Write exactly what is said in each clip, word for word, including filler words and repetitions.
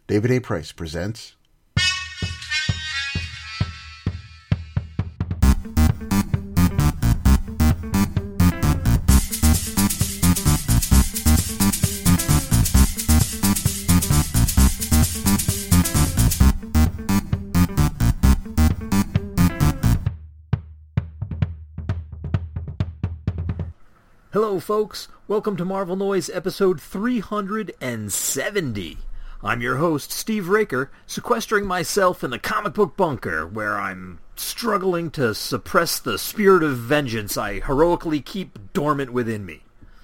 David A. Price presents... Hello folks, welcome to Marvel Noise episode three hundred seventy. I'm your host, Steve Raker, sequestering myself in the comic book bunker, where I'm struggling to suppress the spirit of vengeance I heroically keep dormant within me.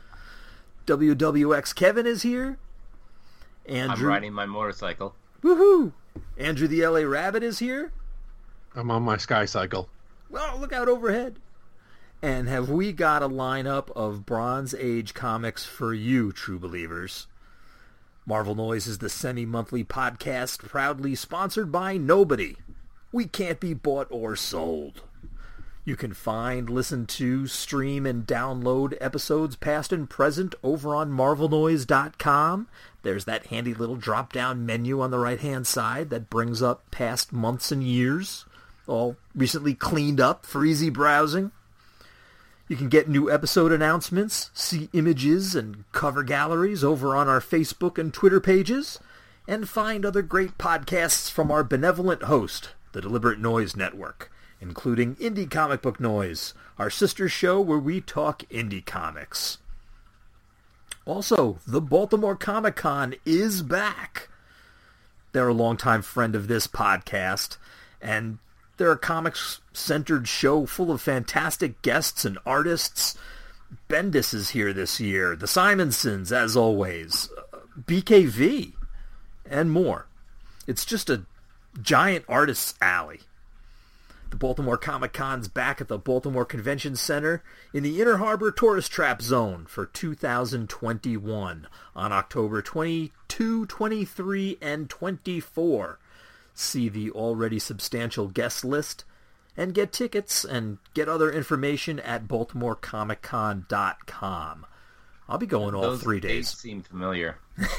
W W X Kevin is here. Andrew... I'm riding my motorcycle. Woohoo! Andrew the L A Rabbit is here. I'm on my sky cycle. Well, look out overhead. And have we got a lineup of Bronze Age comics for you, true believers? Marvel Noise is the semi-monthly podcast proudly sponsored by nobody. We can't be bought or sold. You can find, listen to, stream, and download episodes past and present over on marvel noise dot com. There's that handy little drop-down menu on the right-hand side that brings up past months and years, all recently cleaned up for easy browsing. You can get new episode announcements, see images and cover galleries over on our Facebook and Twitter pages, and find other great podcasts from our benevolent host, the Deliberate Noise Network, including Indie Comic Book Noise, our sister show where we talk indie comics. Also, the Baltimore Comic Con is back. They're a longtime friend of this podcast, and they're a comics-centered show full of fantastic guests and artists. Bendis is here this year, the Simonsons, as always, B K V, and more. It's just a giant artist's alley. The Baltimore Comic Con's back at the Baltimore Convention Center in the Inner Harbor Tourist Trap Zone for two thousand twenty-one on October twenty-second, twenty-third, and twenty-fourth. See the already substantial guest list, and get tickets and get other information at baltimore comic con dot com. I'll be going all Those three days. Dates seem familiar.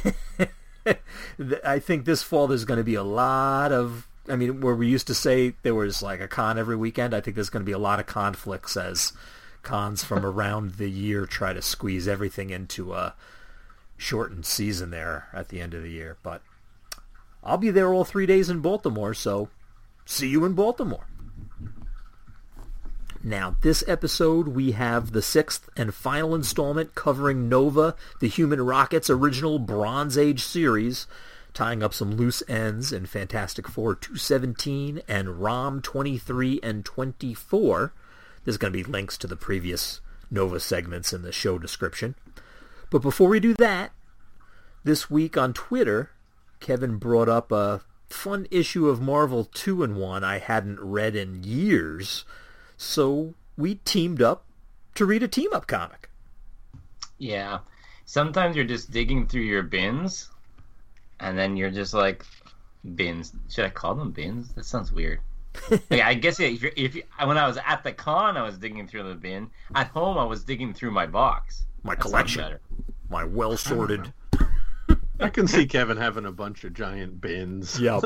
I think this fall there's going to be a lot of, I mean, where we used to say there was like a con every weekend, I think there's going to be a lot of conflicts as cons from around the year try to squeeze everything into a shortened season there at the end of the year. But I'll be there all three days in Baltimore, so see you in Baltimore. Now, this episode, we have the sixth and final installment covering Nova, the Human Rocket's original Bronze Age series, tying up some loose ends in Fantastic Four two seventeen and ROM twenty-three and twenty-four. There's going to be links to the previous Nova segments in the show description. But before we do that, this week on Twitter, Kevin brought up a fun issue of Marvel two in one I hadn't read in years, so we teamed up to read a team-up comic. Yeah. Sometimes you're just digging through your bins, and then you're just like, bins. Should I call them bins? That sounds weird. Yeah, I guess if, you're, if you, when I was at the con, I was digging through the bin. At home, I was digging through my box. My That collection. My well-sorted... I can see Kevin having a bunch of giant bins. Yep.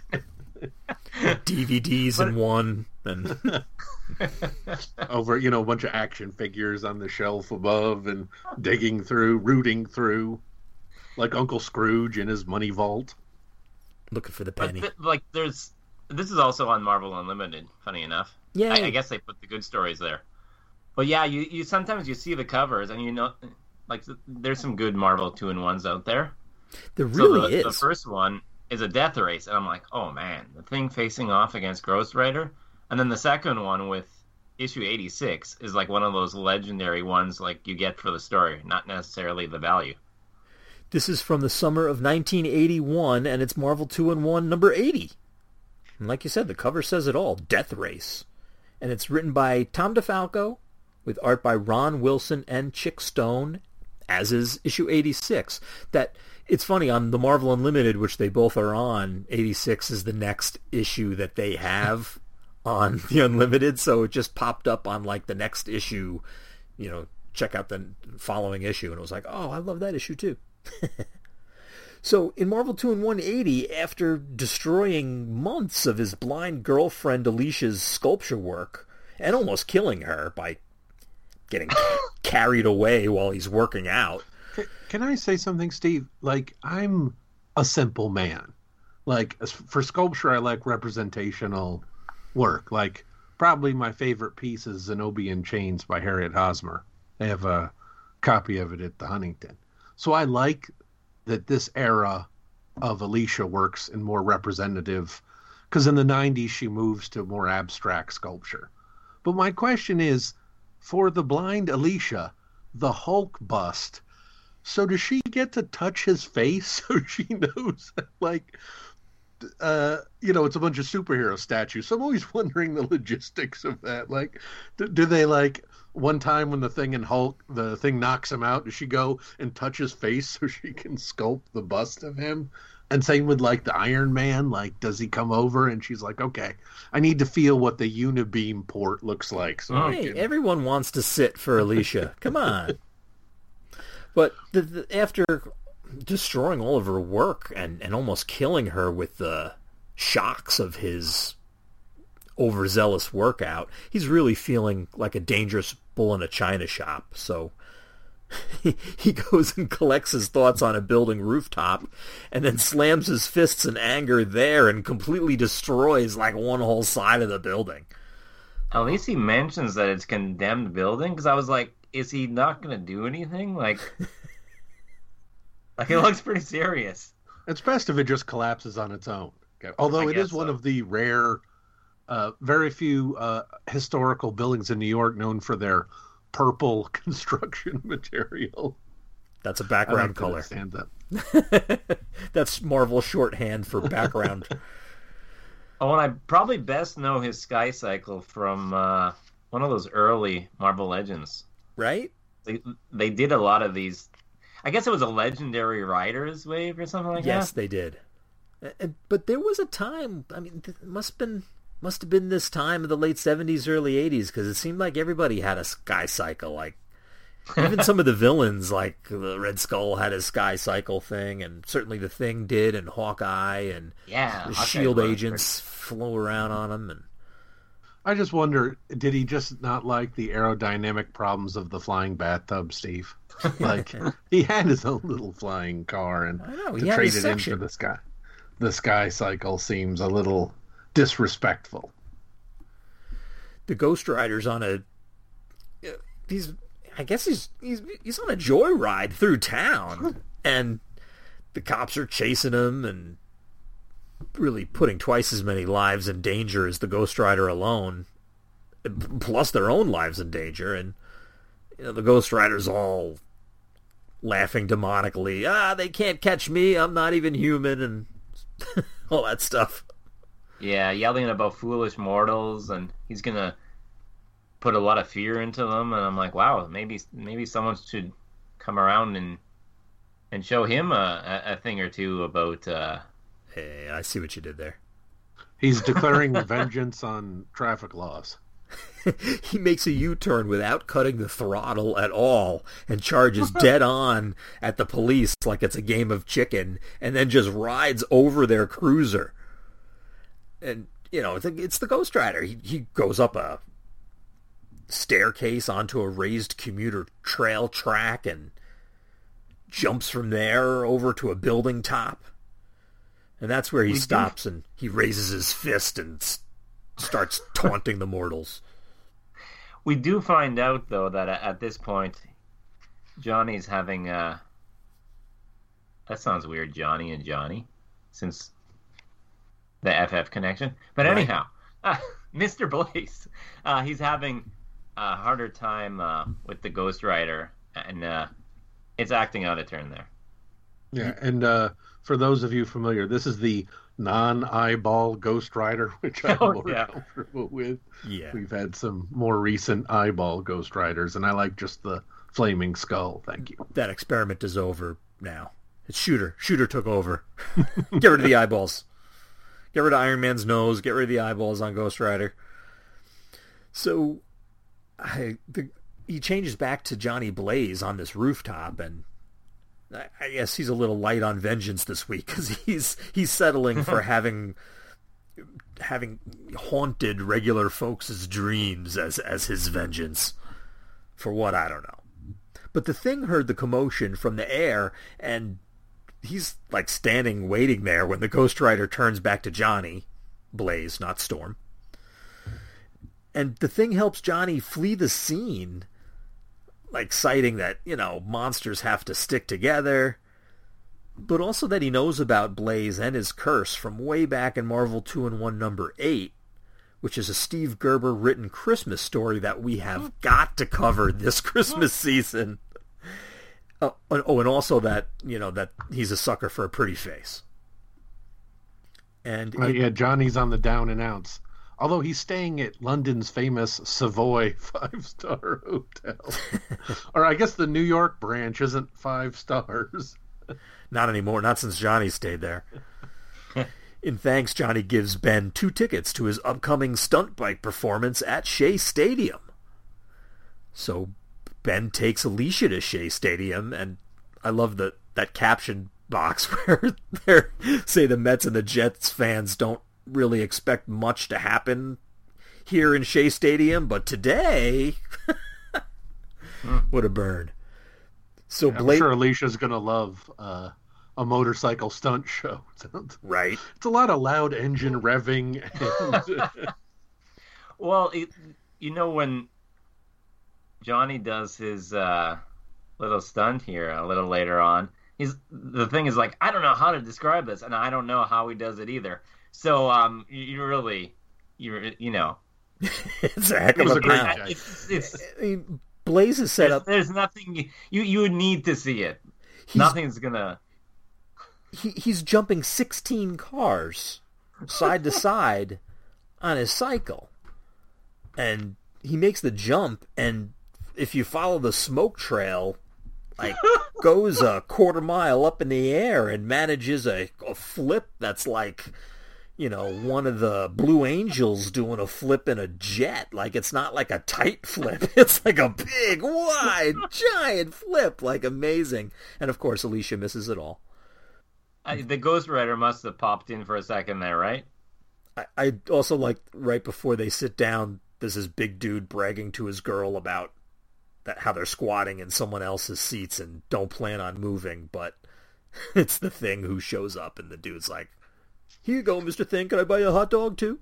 D V Ds in one, and over, you know, a bunch of action figures on the shelf above, and digging through, rooting through, like Uncle Scrooge in his money vault. Looking for the But penny. th- like, there's this is also on Marvel Unlimited. Funny enough, Yeah, I, I guess they put the good stories there. But yeah, you, you sometimes you see the covers, and you know, like, there's some good Marvel two in ones out there. there really so the, is. The first one is a death race, and I'm like, oh man, the Thing facing off against Ghost Rider. And then the second one with issue eighty-six is like one of those legendary ones like you get for the story, not necessarily the value. This is from the summer of nineteen eighty-one, and it's Marvel two in one number eighty. And like you said, the cover says it all, Death Race. And it's written by Tom DeFalco, with art by Ron Wilson and Chick Stone, as is issue eighty-six. That it's funny, on the Marvel Unlimited, which they both are on, eighty-six is the next issue that they have on the Unlimited, so it just popped up on like the next issue, you know, check out the following issue, and it was like, oh, I love that issue too. So in Marvel two and one eighty, after destroying months of his blind girlfriend Alicia's sculpture work and almost killing her by getting carried away while he's working out. Can I say something, Steve? Like, I'm a simple man. Like, for sculpture, I like representational work. Like, probably my favorite piece is Zenobian Chains by Harriet Hosmer. They have a copy of it at the Huntington. So I like that this era of Alicia works in more representative, because in the nineties she moves to more abstract sculpture. But my question is, for the blind Alicia, the Hulk bust, so does she get to touch his face so she knows, like, uh, you know, it's a bunch of superhero statues. So I'm always wondering the logistics of that. Like, do, do they, like, one time when the thing in Hulk, the thing knocks him out, does she go and touch his face so she can sculpt the bust of him? And same with, like, the Iron Man. Like, does he come over and she's like, okay, I need to feel what the Unibeam port looks like. So hey, can... everyone wants to sit for Alicia. Come on. But the, the, after destroying all of her work and, and almost killing her with the shocks of his overzealous workout, he's really feeling like a dangerous bull in a china shop. So he, he goes and collects his thoughts on a building rooftop and then slams his fists in anger there and completely destroys like one whole side of the building. At least he mentions that it's condemned building, because I was like, is he not going to do anything? Like, like it looks pretty serious. It's best if it just collapses on its own. Okay. Although I it is so. one of the rare, uh, very few uh, historical buildings in New York known for their purple construction material. That's a background color. Stand up. That's Marvel shorthand for background. Oh, and I probably best know his Sky Cycle from uh, one of those early Marvel Legends. Right? They they did a lot of these. I guess it was a Legendary Riders wave or something like yes, that. Yes, they did. And, but there was a time. I mean, it must have been must have been this time of the late seventies, early eighties, because it seemed like everybody had a Sky Cycle. Like even some of the villains, like the Red Skull, had his Sky Cycle thing, and certainly the Thing did, and Hawkeye, and yeah, the Hawkeye Shield was agents flow around on him. And I just wonder, did he just not like the aerodynamic problems of the flying bathtub, Steve? Like, he had his own little flying car, and I know, to he had trade his it in section. for the sky, the Sky Cycle seems a little disrespectful. The Ghost Rider's on a he's I guess he's he's he's on a joyride through town, and the cops are chasing him and really putting twice as many lives in danger as the Ghost Rider alone, plus their own lives in danger. And you know, the Ghost Rider's all laughing demonically, ah, they can't catch me, I'm not even human, and all that stuff. Yeah, yelling about foolish mortals, and he's gonna put a lot of fear into them. And I'm like, wow, maybe maybe someone should come around and and show him a, a thing or two about. Uh... Hey, I see what you did there. He's declaring vengeance on traffic laws. He makes a U-turn without cutting the throttle at all and charges dead on at the police like it's a game of chicken, and then just rides over their cruiser. And, you know, it's, it's the Ghost Rider. He, he goes up a staircase onto a raised commuter trail track and jumps from there over to a building top. And that's where he we stops do. and he raises his fist and s- starts taunting the mortals. We do find out, though, that at this point, Johnny's having a... That sounds weird, Johnny and Johnny, since the F F connection. But right. anyhow, uh, Mister Blaze, uh, he's having a harder time uh, with the Ghost Rider, and uh, it's acting out of turn there. Yeah, and uh, for those of you familiar, this is the non-eyeball Ghost Rider, which I'm oh, more yeah. comfortable with. Yeah. We've had some more recent eyeball Ghost Riders, and I like just the flaming skull. Thank you. That experiment is over now. It's Shooter. Shooter took over. Get rid of the eyeballs. Get rid of Iron Man's nose. Get rid of the eyeballs on Ghost Rider. So I, the, he changes back to Johnny Blaze on this rooftop, and I guess he's a little light on vengeance this week because he's he's settling for having having haunted regular folks' dreams as as his vengeance. For what, I don't know. But the Thing heard the commotion from the air, and he's like standing waiting there when the Ghost Rider turns back to Johnny. Blaze, not Storm. And the Thing helps Johnny flee the scene, like citing that, you know, monsters have to stick together, but also that he knows about Blaze and his curse from way back in Marvel two in one number eight, which is a Steve Gerber written Christmas story that we have got to cover this Christmas season. Oh, oh, and also that, you know, that he's a sucker for a pretty face. And uh, it, yeah, Johnny's on the down and outs. Although he's staying at London's famous Savoy five-star hotel. Or I guess the New York branch isn't five stars. Not anymore, not since Johnny stayed there. In thanks, Johnny gives Ben two tickets to his upcoming stunt bike performance at Shea Stadium. So Ben takes Alicia to Shea Stadium, and I love the, that caption box where they say the Mets and the Jets fans don't really expect much to happen here in Shea Stadium, but today, what a burn. So I'm Blake, sure Alicia's going to love uh, a motorcycle stunt show. right? It's a lot of loud engine revving. And... Well, it, you know, when Johnny does his uh, little stunt here a little later on, he's the thing is like, I don't know how to describe this, and I don't know how he does it either. So, um, you really, you you know, it's a heck of a great it's, it's, I mean, Blaze is set there's, up. There's nothing you you would need to see it. He's, Nothing's gonna. He he's jumping sixteen cars side to side on his cycle, and he makes the jump. And if you follow the smoke trail, like goes a quarter mile up in the air and manages a, a flip that's like, you know, one of the Blue Angels doing a flip in a jet. Like, it's not like a tight flip. It's like a big, wide, giant flip. Like, amazing. And, of course, Alicia misses it all. I, the Ghost Rider must have popped in for a second there, right? I, I also like, right before they sit down, there's this big dude bragging to his girl about that how they're squatting in someone else's seats and don't plan on moving. But it's the Thing who shows up, and the dude's like, here you go, Mister Thing. Can I buy you a hot dog, too?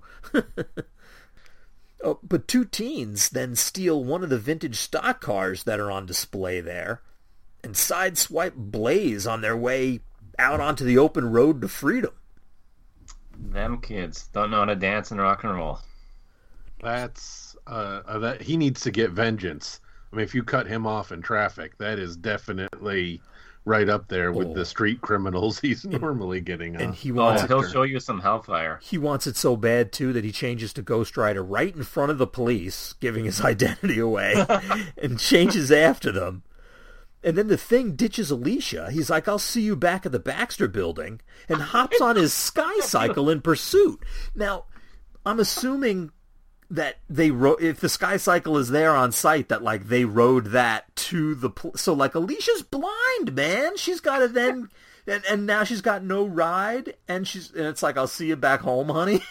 Oh, but two teens then steal one of the vintage stock cars that are on display there and sideswipe Blaze on their way out onto the open road to freedom. Them kids don't know how to dance and rock and roll. That's uh, uh, that he needs to get vengeance. I mean, if you cut him off in traffic, that is definitely right up there with oh. the street criminals he's normally getting And off. he Oh, wants he'll it, show you some hellfire. he wants it so bad, too, that he changes to Ghost Rider right in front of the police, giving his identity away, and changes after them. And then the Thing ditches Alicia. He's like, I'll see you back at the Baxter building, and hops on his sky cycle in pursuit. Now, I'm assuming that they ro- if the sky cycle is there on site, that like they rode that to the pl- so like Alicia's blind, man. She's got to then and, and now she's got no ride, and she's and it's like, I'll see you back home, honey.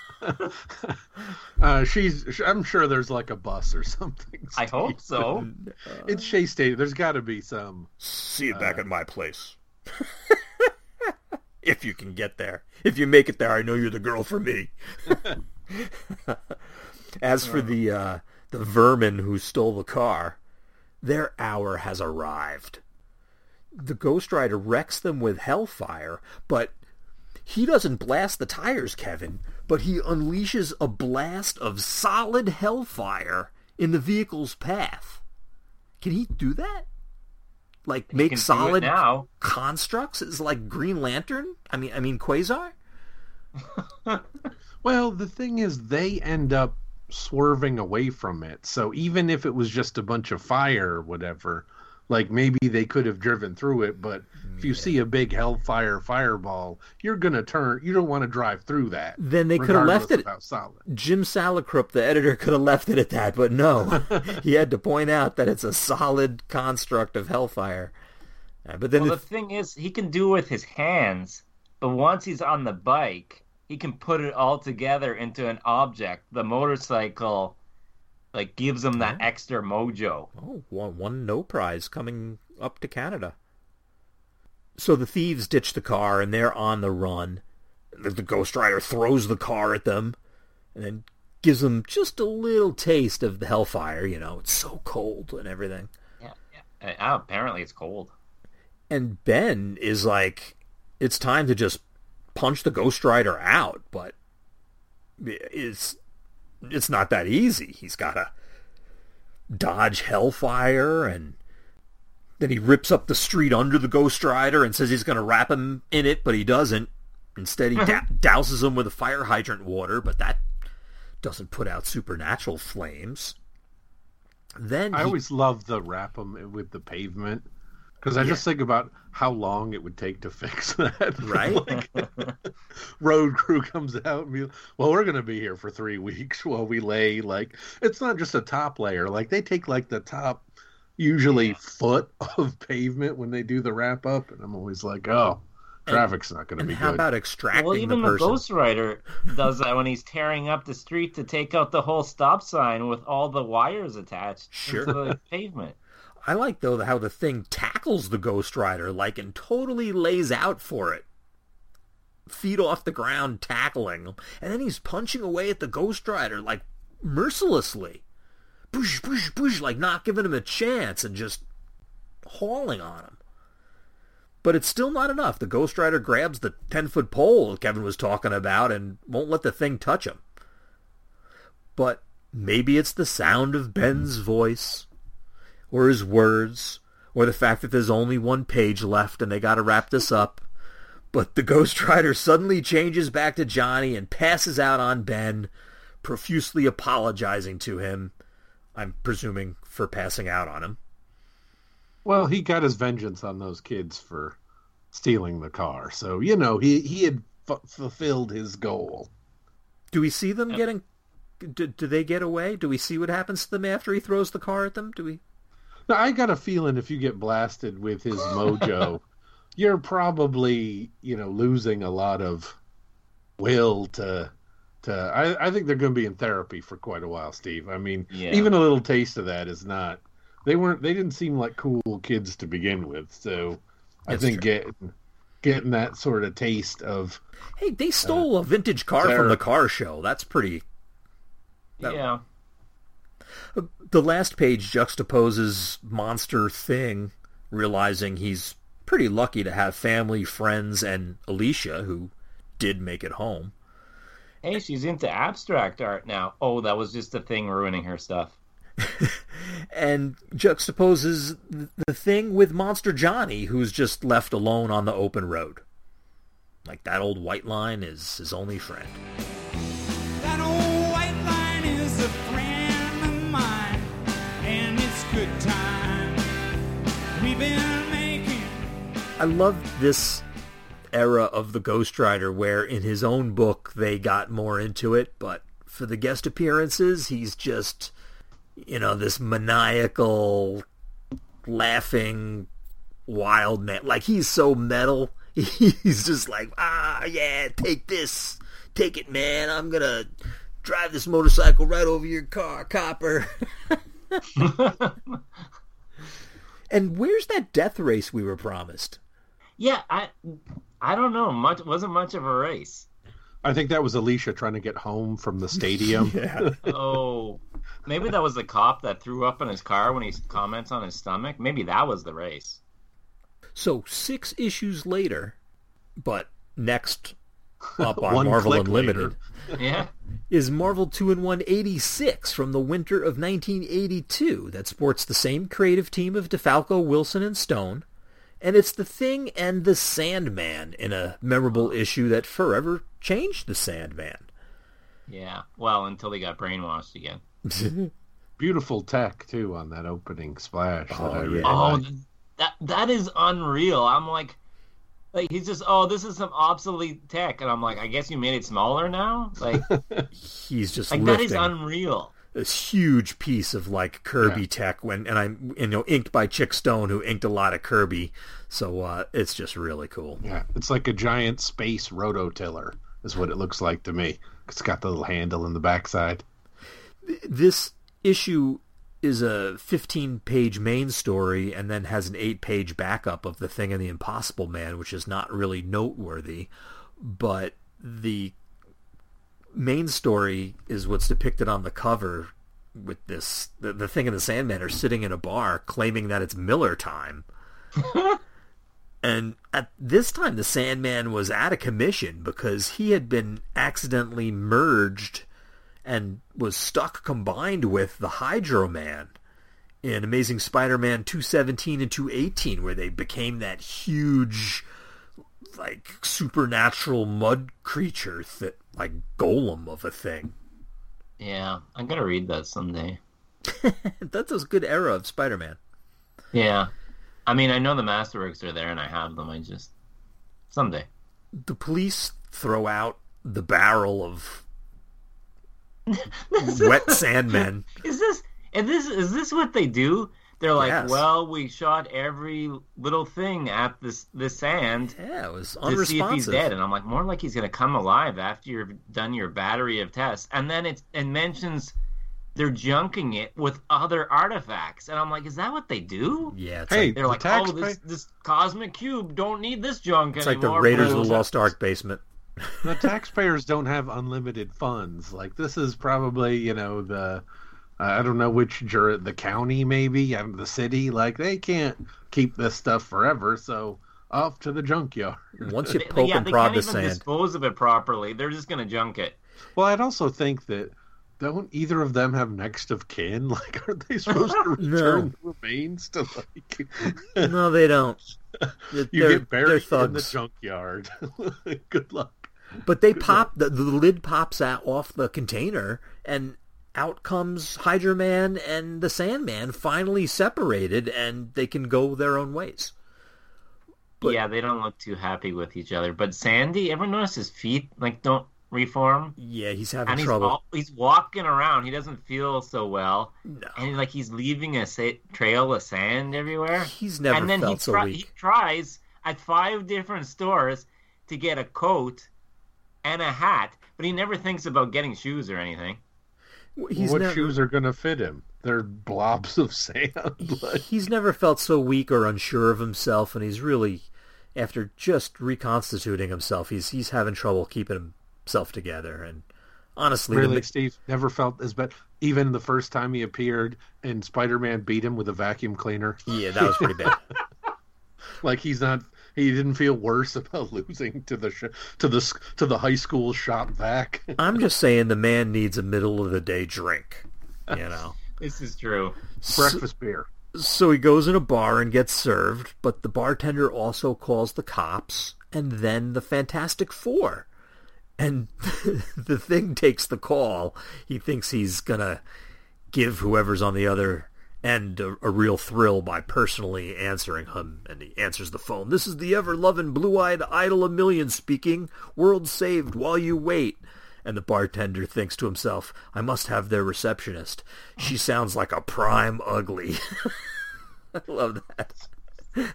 uh, she's I'm sure there's like a bus or something. I hope so. It's Shea Stadium. There's got to be some. See you back uh, at my place. If you can get there. If you make it there, I know you're the girl for me. As for the uh, the vermin who stole the car, their hour has arrived. The Ghost Rider wrecks them with hellfire, but he doesn't blast the tires, Kevin, but he unleashes a blast of solid hellfire in the vehicle's path. Can he do that? Like, make solid now. constructs? Is like Green Lantern? I mean, I mean Quasar? Well, the thing is, they end up swerving away from it. So even if it was just a bunch of fire or whatever, like maybe they could have driven through it, but if you yeah. see a big hellfire fireball, you're going to turn, you don't want to drive through that. Then they could have left it. Solid. Jim Salicrup, the editor, could have left it at that, but no. He had to point out that it's a solid construct of hellfire. Uh, but then well, the, the thing is, he can do it with his hands, but once he's on the bike, he can put it all together into an object. The motorcycle, like, gives him that extra mojo. Oh, one, one no prize coming up to Canada. So the thieves ditch the car, and they're on the run. The, the Ghost Rider throws the car at them, and then gives them just a little taste of the hellfire. You know, it's so cold and everything. Yeah, yeah. Uh, apparently it's cold. And Ben is like, it's time to just punch the Ghost Rider out, but it's it's not that easy. He's got to dodge hellfire, and then he rips up the street under the Ghost Rider and says he's going to wrap him in it, but he doesn't. Instead, he da- douses him with a fire hydrant water, but that doesn't put out supernatural flames. Then I he... always love the wrap them with the pavement. Because I yeah. just think about how long it would take to fix that. Right? Like, road crew comes out and be well, we're going to be here for three weeks while we lay, like, it's not just a top layer. Like, they take, like, the top, usually yeah. foot of pavement when they do the wrap up. And I'm always like, oh, traffic's and, not going to be how good. How about extracting well, even the person? the Ghost Rider does that when he's tearing up the street to take out the whole stop sign with all the wires attached sure. to the pavement. I like, though, how the thing tackles the Ghost Rider, like, and totally lays out for it. Feet off the ground, tackling him. And then he's punching away at the Ghost Rider, like, mercilessly. Push, push, push, like, not giving him a chance and just hauling on him. But it's still not enough. The Ghost Rider grabs the ten-foot pole that Kevin was talking about and won't let the thing touch him. But maybe it's the sound of Ben's voice, or his words, or the fact that there's only one page left and they gotta wrap this up. But the Ghost Rider suddenly changes back to Johnny and passes out on Ben, profusely apologizing to him, I'm presuming for passing out on him. Well, he got his vengeance on those kids for stealing the car. So, you know, he, he had f- fulfilled his goal. Do we see them getting... Do, do they get away? Do we see what happens to them after he throws the car at them? Do we... Now, I got a feeling if you get blasted with his mojo, you're probably, you know, losing a lot of will to... to. I, I think they're going to be in therapy for quite a while, Steve. I mean, yeah. even a little taste of that is not... They weren't. They didn't seem like cool kids to begin with. So I That's think true. getting getting that sort of taste of... Hey, they stole uh, a vintage car therapy. from the car show. That's pretty... That, yeah. The last page juxtaposes Monster Thing, realizing he's pretty lucky to have family, friends, and Alicia, who did make it home. Hey, she's into abstract art now. Oh, that was just a thing ruining her stuff. And juxtaposes the Thing with Monster Johnny, who's just left alone on the open road. Like, that old white line is his only friend. That old white line is a friend of mine, and it's good time we've been making. I love this era of the Ghost Rider where in his own book they got more into it, but for the guest appearances he's just, you know, this maniacal, laughing, wild man. Like, he's so metal. He's just like, ah, yeah, take this. Take it, man. I'm going to drive this motorcycle right over your car, copper. And where's that death race we were promised? Yeah, I I don't know. Much wasn't much of a race. I think that was Alicia trying to get home from the stadium. Yeah. Oh, maybe that was the cop that threw up in his car when he comments on his stomach. Maybe that was the race. So six issues later, but next up on Marvel Unlimited, yeah, is Marvel two in one eighty-six from the winter of nineteen eighty-two that sports the same creative team of DeFalco, Wilson, and Stone. And it's the Thing and the Sandman in a memorable issue that forever changed the Sandman. Yeah, well, until he got brainwashed again. Beautiful tech, too, on that opening splash. Oh, that really yeah. Oh, like. that, that is unreal. I'm like, like, he's just, oh, this is some obsolete tech. And I'm like, I guess you made it smaller now? Like, he's just like lifting. That is unreal. this huge piece of like Kirby Yeah. tech when and I'm you know inked by Chick Stone, who inked a lot of Kirby, so uh, it's just really cool. Yeah, it's like a giant space rototiller is what it looks like to me. It's got the little handle in the backside. This issue is a fifteen-page main story and then has an eight-page backup of The Thing and the Impossible Man, which is not really noteworthy, but the main story is what's depicted on the cover with this the, the Thing and the Sandman are sitting in a bar claiming that it's Miller time. And at this time the Sandman was out of commission because he had been accidentally merged and was stuck combined with the Hydro Man in Amazing Spider-Man two seventeen and two eighteen, where they became that huge like supernatural mud creature that like golem of a thing. Yeah, I'm gonna read that someday. That's a good era of Spider-Man. Yeah, I mean, I know the Masterworks are there, and I have them. I just someday. The police throw out the barrel of wet Sandmen. Is this is this is this what they do? They're like, Yes. well, we shot every little thing at this this sand Yeah, it was to see if he's unresponsive. dead, and I'm like, more like he's gonna come alive after you've done your battery of tests, and then it it mentions they're junking it with other artifacts, and I'm like, is that what they do? Yeah, it's Hey, like They're The like, tax oh, this pay- this cosmic cube don't need this junk it's like the anymore. Raiders of Well, the Lost Ark basement. The taxpayers don't have unlimited funds. Like, this is probably, you know, the, uh, I don't know which jur- the county maybe, and the city. Like, they can't keep this stuff forever, so off to the junkyard. Once you They- poke yeah, and they prod can't the even sand. dispose of it properly. They're just gonna junk it. Well, I'd also think that don't either of them have next of kin? Like, aren't they supposed to return the remains to like? No, they don't. They're, You they're get buried in the thugs. junkyard. Good luck. But they pop the, the lid pops out off the container, and out comes Hydra Man and the Sandman, finally separated, and they can go their own ways. But- yeah, they don't look too happy with each other. But Sandy, ever notice his feet like don't reform? Yeah, he's having And he's trouble. all, he's walking around. He doesn't feel so well, No, and like he's leaving a sa- trail of sand everywhere. he's never and then felt he, so try- he weak. tries at five different stores to get a coat and a hat, but he never thinks about getting shoes or anything. He's what never, shoes are going to fit him? They're blobs of sand. Like, he's never felt so weak or unsure of himself, and he's really, after just reconstituting himself, he's he's having trouble keeping himself together. And honestly, the really, mi- Steve never felt as bad. Even the first time he appeared and Spider-Man beat him with a vacuum cleaner. yeah, that was pretty bad. Like, he's not. He didn't feel worse about losing to the sh- to the s- to the high school shop vac. I'm just saying the man needs a middle of the day drink. You know. This is true. Breakfast beer. So he goes in a bar and gets served, but the bartender also calls the cops and then the Fantastic Four. And the Thing takes the call. He thinks he's going to give whoever's on the other end a, a real thrill by personally answering him. And he answers the phone. "This is the ever-loving, blue-eyed idol of millions speaking. World saved while you wait." And the bartender thinks to himself, "I must have their receptionist. She sounds like a prime ugly." I love that.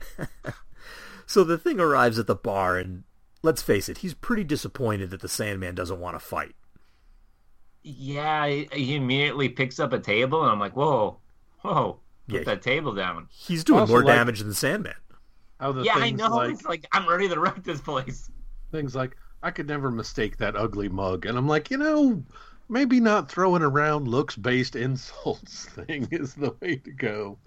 So the Thing arrives at the bar, and let's face it, he's pretty disappointed that the Sandman doesn't want to fight. Yeah, he, he immediately picks up a table, and I'm like, whoa, whoa, put Yeah. that table down. He's doing Also, more like- damage than Sandman. How the Yeah, I things know. like It's like, I'm ready to wreck this place. things like I could never mistake that ugly mug, and I'm like, you know, maybe not throwing around looks-based insults thing is the way to go.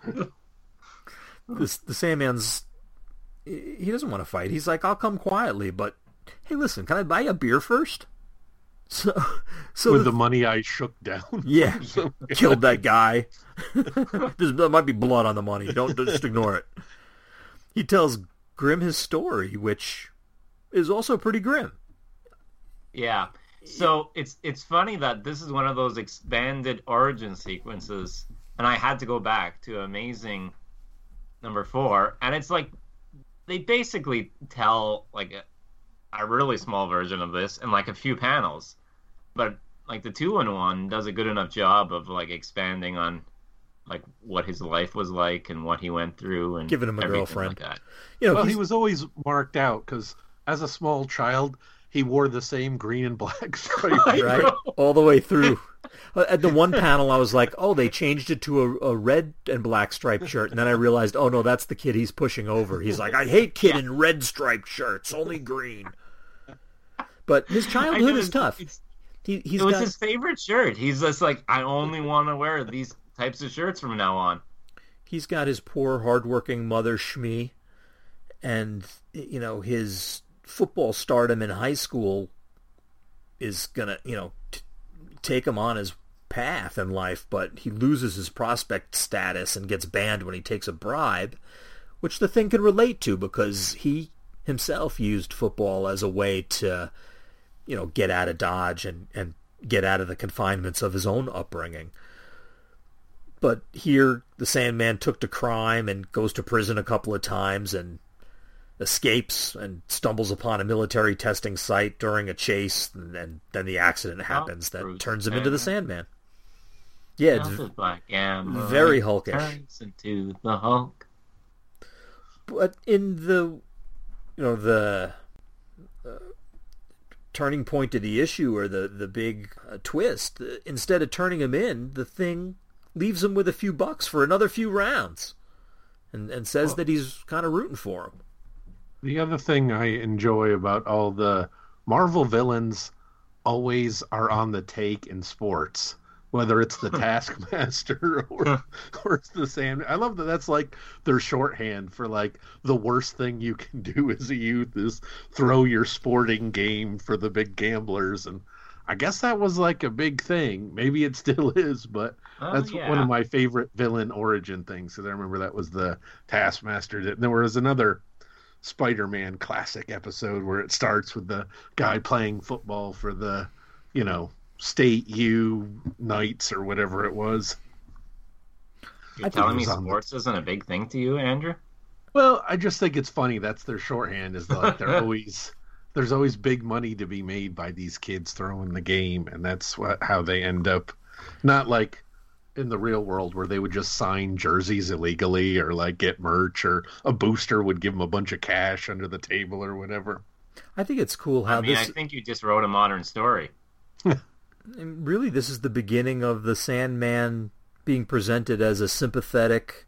This, the Sandman's... He doesn't want to fight. He's like, "I'll come quietly, but hey, listen, can I buy you a beer first?" So, so With the, the money I shook down. yeah, So- killed that guy. There's, there might be blood on the money. Don't just ignore it. He tells Grim his story, which is also pretty grim. Yeah. So it's it's funny that this is one of those expanded origin sequences, and I had to go back to Amazing number four, and it's like they basically tell like a, a really small version of this in like a few panels, but like the two in one does a good enough job of like expanding on like what his life was like and what he went through and giving him a everything girlfriend. Like that. You know, well, he's- he was always marked out because as a small child, he wore the same green and black stripe. right all the way through. At the one panel, I was like, "Oh, they changed it to a, a red and black striped shirt," and then I realized, "Oh no, that's the kid he's pushing over." He's like, "I hate kid in red striped shirts, only green." But his I childhood know, is tough. it's- He, he's It was got, his favorite shirt. He's just like, I only want to wear these types of shirts from now on. he's got his poor, hardworking mother, Shmi, and you know his football stardom in high school is gonna, you know, t- take him on his path in life. But he loses his prospect status and gets banned when he takes a bribe, which the Thing can relate to because he himself used football as a way to, you know, get out of Dodge and, and get out of the confinements of his own upbringing. But here, the Sandman took to crime and goes to prison a couple of times and escapes and stumbles upon a military testing site during a chase, and then, then the accident happens that Bruce turns him into the Banner. Sandman. Yeah, it's Melted Black Amber very Hulkish. turns into the Hulk. But in the, you know, the uh, turning point of the issue or the, the big uh, twist, uh, instead of turning him in, the Thing leaves him with a few bucks for another few rounds and, and says Well- that he's kind of rooting for him. The other thing I enjoy about all the Marvel villains always are on the take in sports, whether it's the Taskmaster or or it's the Sand. I love that that's like their shorthand for like the worst thing you can do as a youth is throw your sporting game for the big gamblers, and I guess that was like a big thing. Maybe it still is, but Oh, that's yeah. one of my favorite villain origin things because I remember that was the Taskmaster. And there was another Spider-Man classic episode where it starts with the guy playing football for the, you know, State U Knights or whatever it was. You're I think telling it me was on the- sports isn't a big thing to you, Andrew? Well, I just think it's funny. That's their shorthand. Is like they're always there's always big money to be made by these kids throwing the game, and that's what how they end up. Not like in the real world where they would just sign jerseys illegally or like get merch or a booster would give them a bunch of cash under the table or whatever. I think it's cool how I mean, this... I think you just wrote a modern story. And really, this is the beginning of the Sandman being presented as a sympathetic,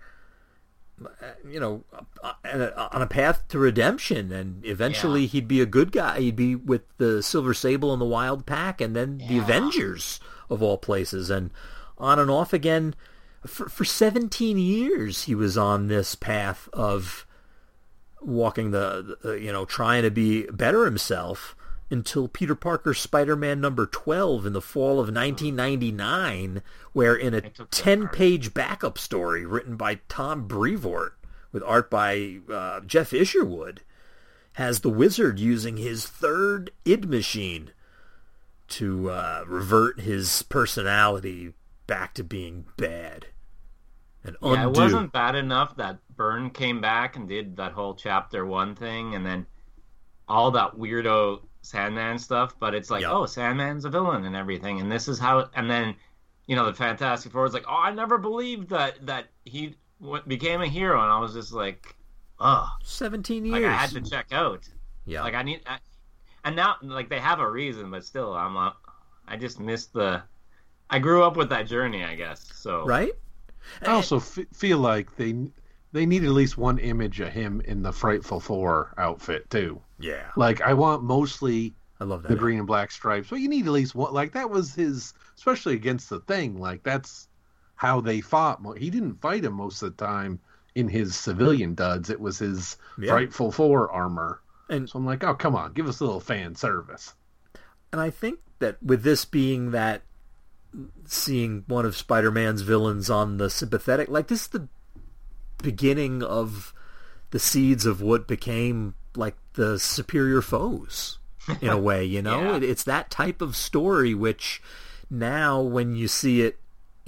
you know, on a path to redemption, and eventually Yeah. he'd be a good guy. He'd be with the Silver Sable and the Wild Pack, and then the Yeah. Avengers of all places, and on and off again. For, for seventeen years, he was on this path of walking the, the, you know, trying to be better himself until Peter Parker's Spider-Man number twelve in the fall of nineteen ninety-nine, where in a I took that ten-page backup story written by Tom Brevoort with art by uh, Jeff Isherwood, has the Wizard using his third id machine to uh, revert his personality back to being bad and undo. Yeah, it wasn't bad enough that Byrne came back and did that whole chapter one thing, and then all that weirdo Sandman stuff. But it's like, Yep. oh, Sandman's a villain and everything, and this is how. And then, you know, the Fantastic Four was like, oh, I never believed that that he w- became a hero, and I was just like, oh, seventeen years. like I had to check out. Yeah. Like I need, I, and now like they have a reason, but still, I'm uh, I just missed the. I grew up with that journey, I guess. So Right? I also f- feel like they they need at least one image of him in the Frightful Four outfit too. Yeah. Like I want mostly I love that. the green and black stripes, but you need at least one. Like that was his, especially against the Thing. Like that's how they fought. Mo- He didn't fight him most of the time in his civilian duds. It was his Yeah. Frightful Four armor. And So I'm like, oh come on, give us a little fan service. And I think that with this being that, seeing one of Spider-Man's villains on the sympathetic, like this is the beginning of the seeds of what became like the superior foes in a way, you know? Yeah. it, it's that type of story which now when you see it,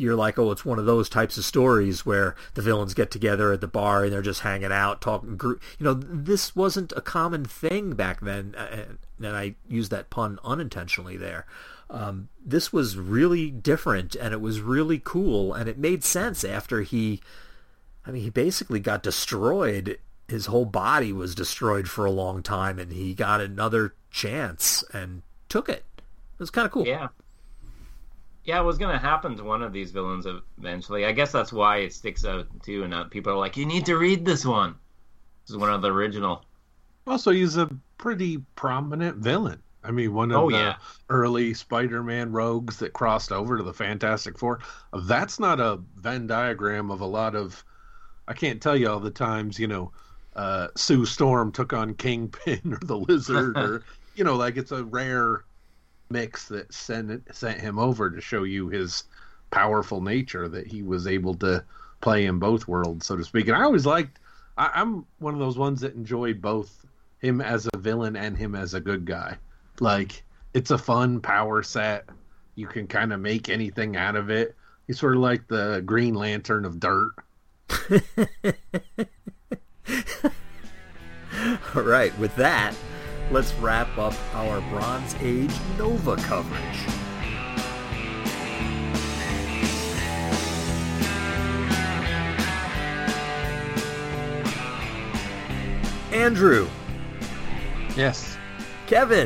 you're like, oh, it's one of those types of stories where the villains get together at the bar and they're just hanging out, talking. You know, this wasn't a common thing back then, and I used that pun unintentionally there. Um, this was really different, and it was really cool, and it made sense after he, I mean, he basically got destroyed. His whole body was destroyed for a long time, and he got another chance and took it. It was kind of cool. Yeah. Yeah, it was going to happen to one of these villains eventually. I guess that's why it sticks out, too, and uh, people are like, you need to read this one. This is one of the original. Also, he's a pretty prominent villain. I mean, one of oh, the yeah. early Spider-Man rogues that crossed over to the Fantastic Four. That's not a Venn diagram of a lot of... I can't tell you all the times, you know, uh, Sue Storm took on Kingpin or the Lizard, or, you know, like it's a rare mix that sent, sent him over to show you his powerful nature, that he was able to play in both worlds, so to speak. And I always liked... I, I'm one of those ones that enjoy both him as a villain and him as a good guy. Like, it's a fun power set. You can kind of make anything out of it. He's sort of like the Green Lantern of dirt. All right, with that, let's wrap up our Bronze Age Nova coverage. Andrew. Yes. Kevin.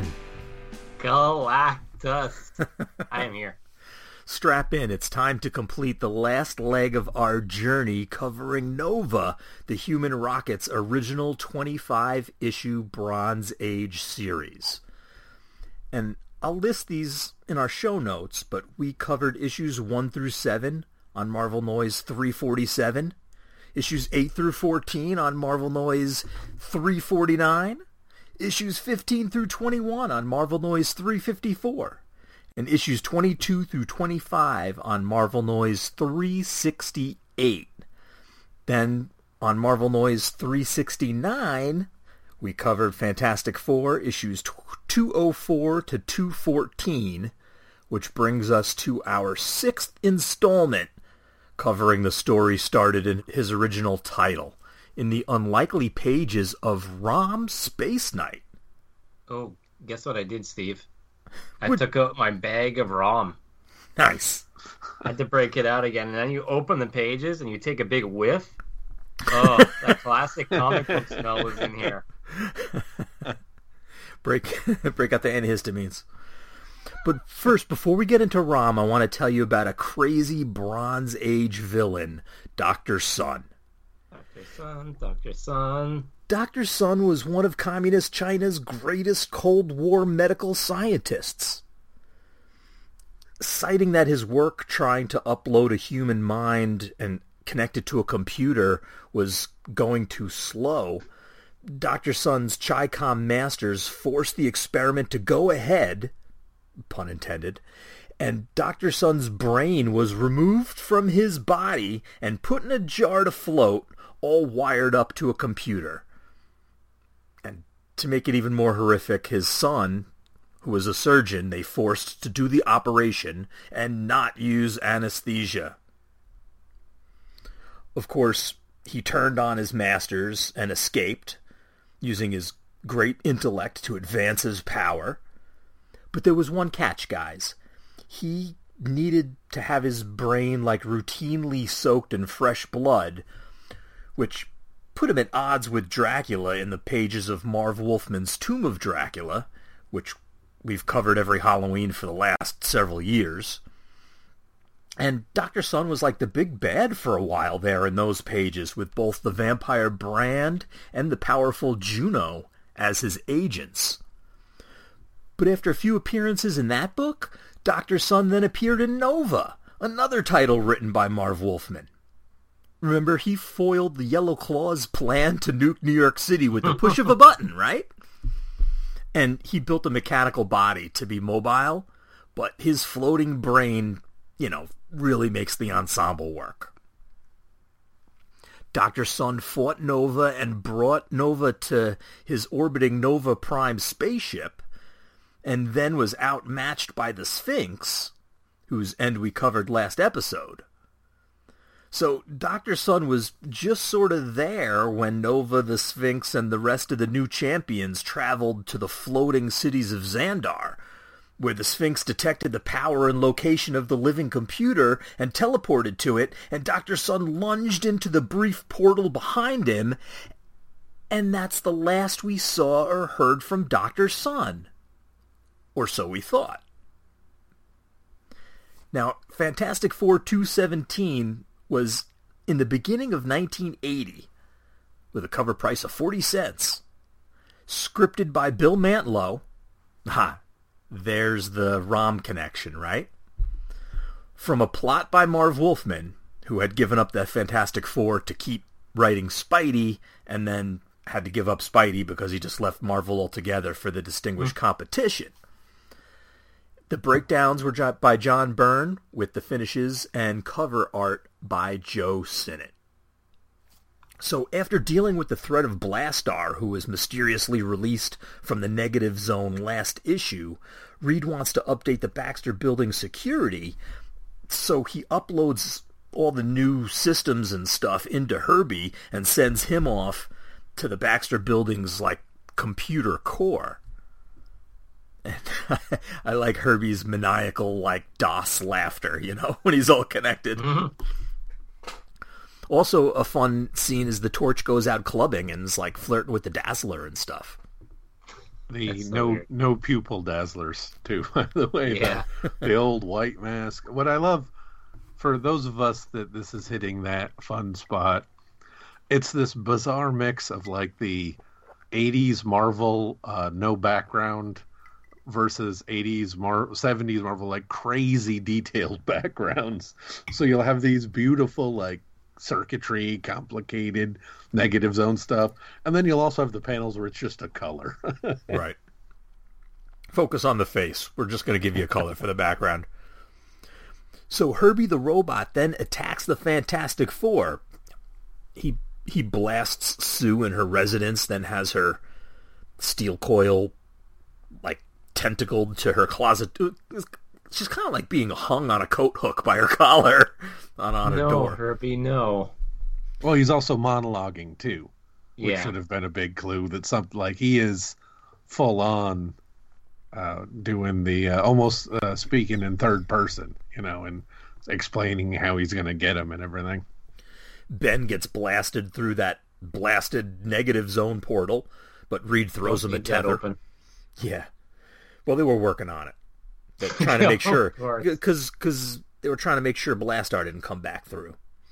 Galactus. I am here. Strap in. It's time to complete the last leg of our journey covering Nova, the Human Rocket's original twenty-five issue Bronze Age series. And I'll list these in our show notes, but we covered issues one through seven on Marvel Noise three forty-seven, issues eight through fourteen on Marvel Noise three forty-nine, issues fifteen through twenty-one on Marvel Noise three fifty-four, and issues twenty-two through twenty-five on Marvel Noise three sixty-eight. Then on Marvel Noise three sixty-nine, we covered Fantastic Four issues two oh four to two fourteen, which brings us to our sixth installment covering the story started in his original title, in the unlikely pages of Rom Space Knight. Oh, guess what I did, Steve? I What- took out my bag of ROM. Nice. I had to break it out again, and then you open the pages and you take a big whiff. Oh, that classic comic book smell was in here. Break break out the antihistamines. But first, before we get into Rom, I want to tell you about a crazy Bronze Age villain, Doctor Sun. Doctor Sun, Doctor Sun. Doctor Sun was one of Communist China's greatest Cold War medical scientists. Citing that his work trying to upload a human mind and connect it to a computer was going too slow, Doctor Sun's Chi-Com masters forced the experiment to go ahead, pun intended, and Doctor Sun's brain was removed from his body and put in a jar to float, all wired up to a computer. And to make it even more horrific, his son, who was a surgeon, they forced to do the operation and not use anesthesia. Of course, he turned on his masters and escaped, using his great intellect to advance his power. But there was one catch, guys. He needed to have his brain like routinely soaked in fresh blood, which put him at odds with Dracula in the pages of Marv Wolfman's Tomb of Dracula, which we've covered every Halloween for the last several years. And Doctor Sun was like the big bad for a while there in those pages, with both the vampire Brand and the powerful Juno as his agents. But after a few appearances in that book, Doctor Sun then appeared in Nova, another title written by Marv Wolfman. Remember, he foiled the Yellow Claw's plan to nuke New York City with the push of a button, right? And he built a mechanical body to be mobile, but his floating brain, you know, really makes the ensemble work. Doctor Sun fought Nova and brought Nova to his orbiting Nova Prime spaceship, and then was outmatched by the Sphinx, whose end we covered last episode. So Doctor Sun was just sort of there when Nova, the Sphinx, and the rest of the new champions traveled to the floating cities of Xandar, where the Sphinx detected the power and location of the living computer and teleported to it, and Doctor Sun lunged into the brief portal behind him, and that's the last we saw or heard from Doctor Sun. Or so we thought. Now, Fantastic Four two seventeen was in the beginning of nineteen eighty, with a cover price of forty cents. Scripted by Bill Mantlo. Ha, there's the ROM connection, right? From a plot by Marv Wolfman, who had given up the Fantastic Four to keep writing Spidey, and then had to give up Spidey because he just left Marvel altogether for the distinguished mm-hmm. competition. The breakdowns were by John Byrne, with the finishes and cover art by Joe Sinnott. So after dealing with the threat of Blastar, who was mysteriously released from the negative zone last issue, Reed wants to update the Baxter Building security, so he uploads all the new systems and stuff into Herbie and sends him off to the Baxter Building's, like, computer core. I like Herbie's maniacal, like, DOS laughter, you know, when he's all connected. Mm-hmm. Also, a fun scene is the Torch goes out clubbing and is, like, flirting with the Dazzler and stuff. The so no weird. no pupil Dazzlers, too, by the way. Yeah. The, the old white mask. What I love, for those of us that this is hitting that fun spot, it's this bizarre mix of, like, the eighties Marvel uh, no background versus eighties, Mar- seventies Marvel, like, crazy detailed backgrounds. So you'll have these beautiful, like, circuitry, complicated, negative zone stuff. And then you'll also have the panels where it's just a color. Right. Focus on the face. We're just going to give you a color for the background. So Herbie the Robot then attacks the Fantastic Four. He he blasts Sue in her residence, then has her steel coil, like, tentacled to her closet. It's just kind of like being hung on a coat hook by her collar on, on a no, door. No, Herbie, no. Well, he's also monologuing, too. Which yeah. should have been a big clue that something like he is full on uh, doing the uh, almost uh, speaking in third person, you know, and explaining how he's going to get him and everything. Ben gets blasted through that blasted negative zone portal, but Reed throws him a tether. Open. Yeah. Well, they were working on it. They're trying to make sure, because because they were trying to make sure Blastar didn't come back through.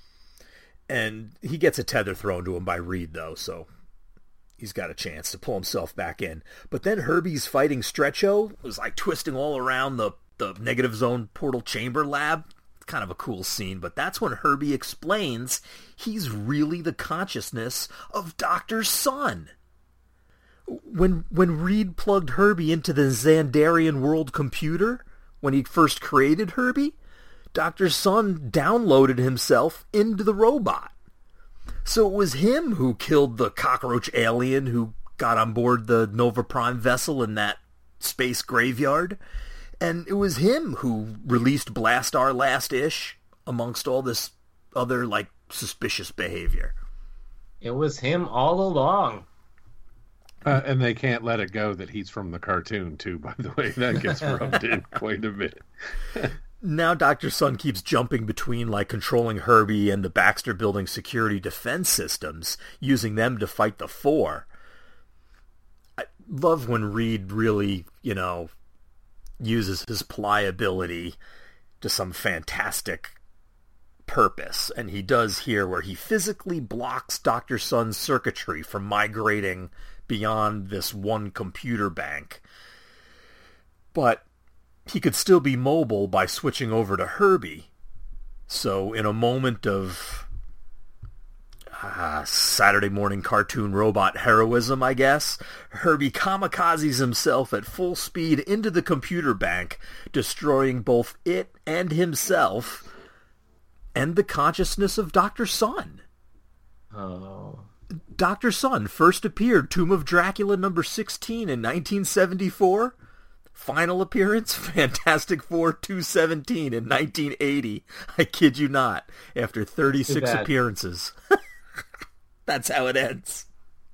And he gets a tether thrown to him by Reed, though, so he's got a chance to pull himself back in. But then Herbie's fighting Stretcho was like twisting all around the, the negative zone portal chamber lab. Kind of a cool scene, but that's when Herbie explains he's really the consciousness of Doctor Sun. When when Reed plugged Herbie into the Xandarian world computer, when he first created Herbie, Doctor Sun downloaded himself into the robot. So it was him who killed the cockroach alien who got on board the Nova Prime vessel in that space graveyard. And it was him who released Blastar last-ish, amongst all this other, like, suspicious behavior. It was him all along. Uh, and they can't let it go that he's from the cartoon, too, by the way. That gets rubbed in quite a bit. Now Doctor Sun keeps jumping between, like, controlling Herbie and the Baxter Building security defense systems, using them to fight the Four. I love when Reed really, you know, uses his pliability to some fantastic purpose, and he does here, where he physically blocks Doctor Sun's circuitry from migrating beyond this one computer bank. But he could still be mobile by switching over to Herbie. So in a moment of uh, Saturday morning cartoon robot heroism, I guess, Herbie kamikazes himself at full speed into the computer bank, destroying both it and himself, and the consciousness of Doctor Sun. Oh. Doctor Sun first appeared Tomb of Dracula number sixteen in nineteen seventy-four. Final appearance, Fantastic Four two seventeen in nineteen eighty. I kid you not. After thirty-six appearances. That's how it ends.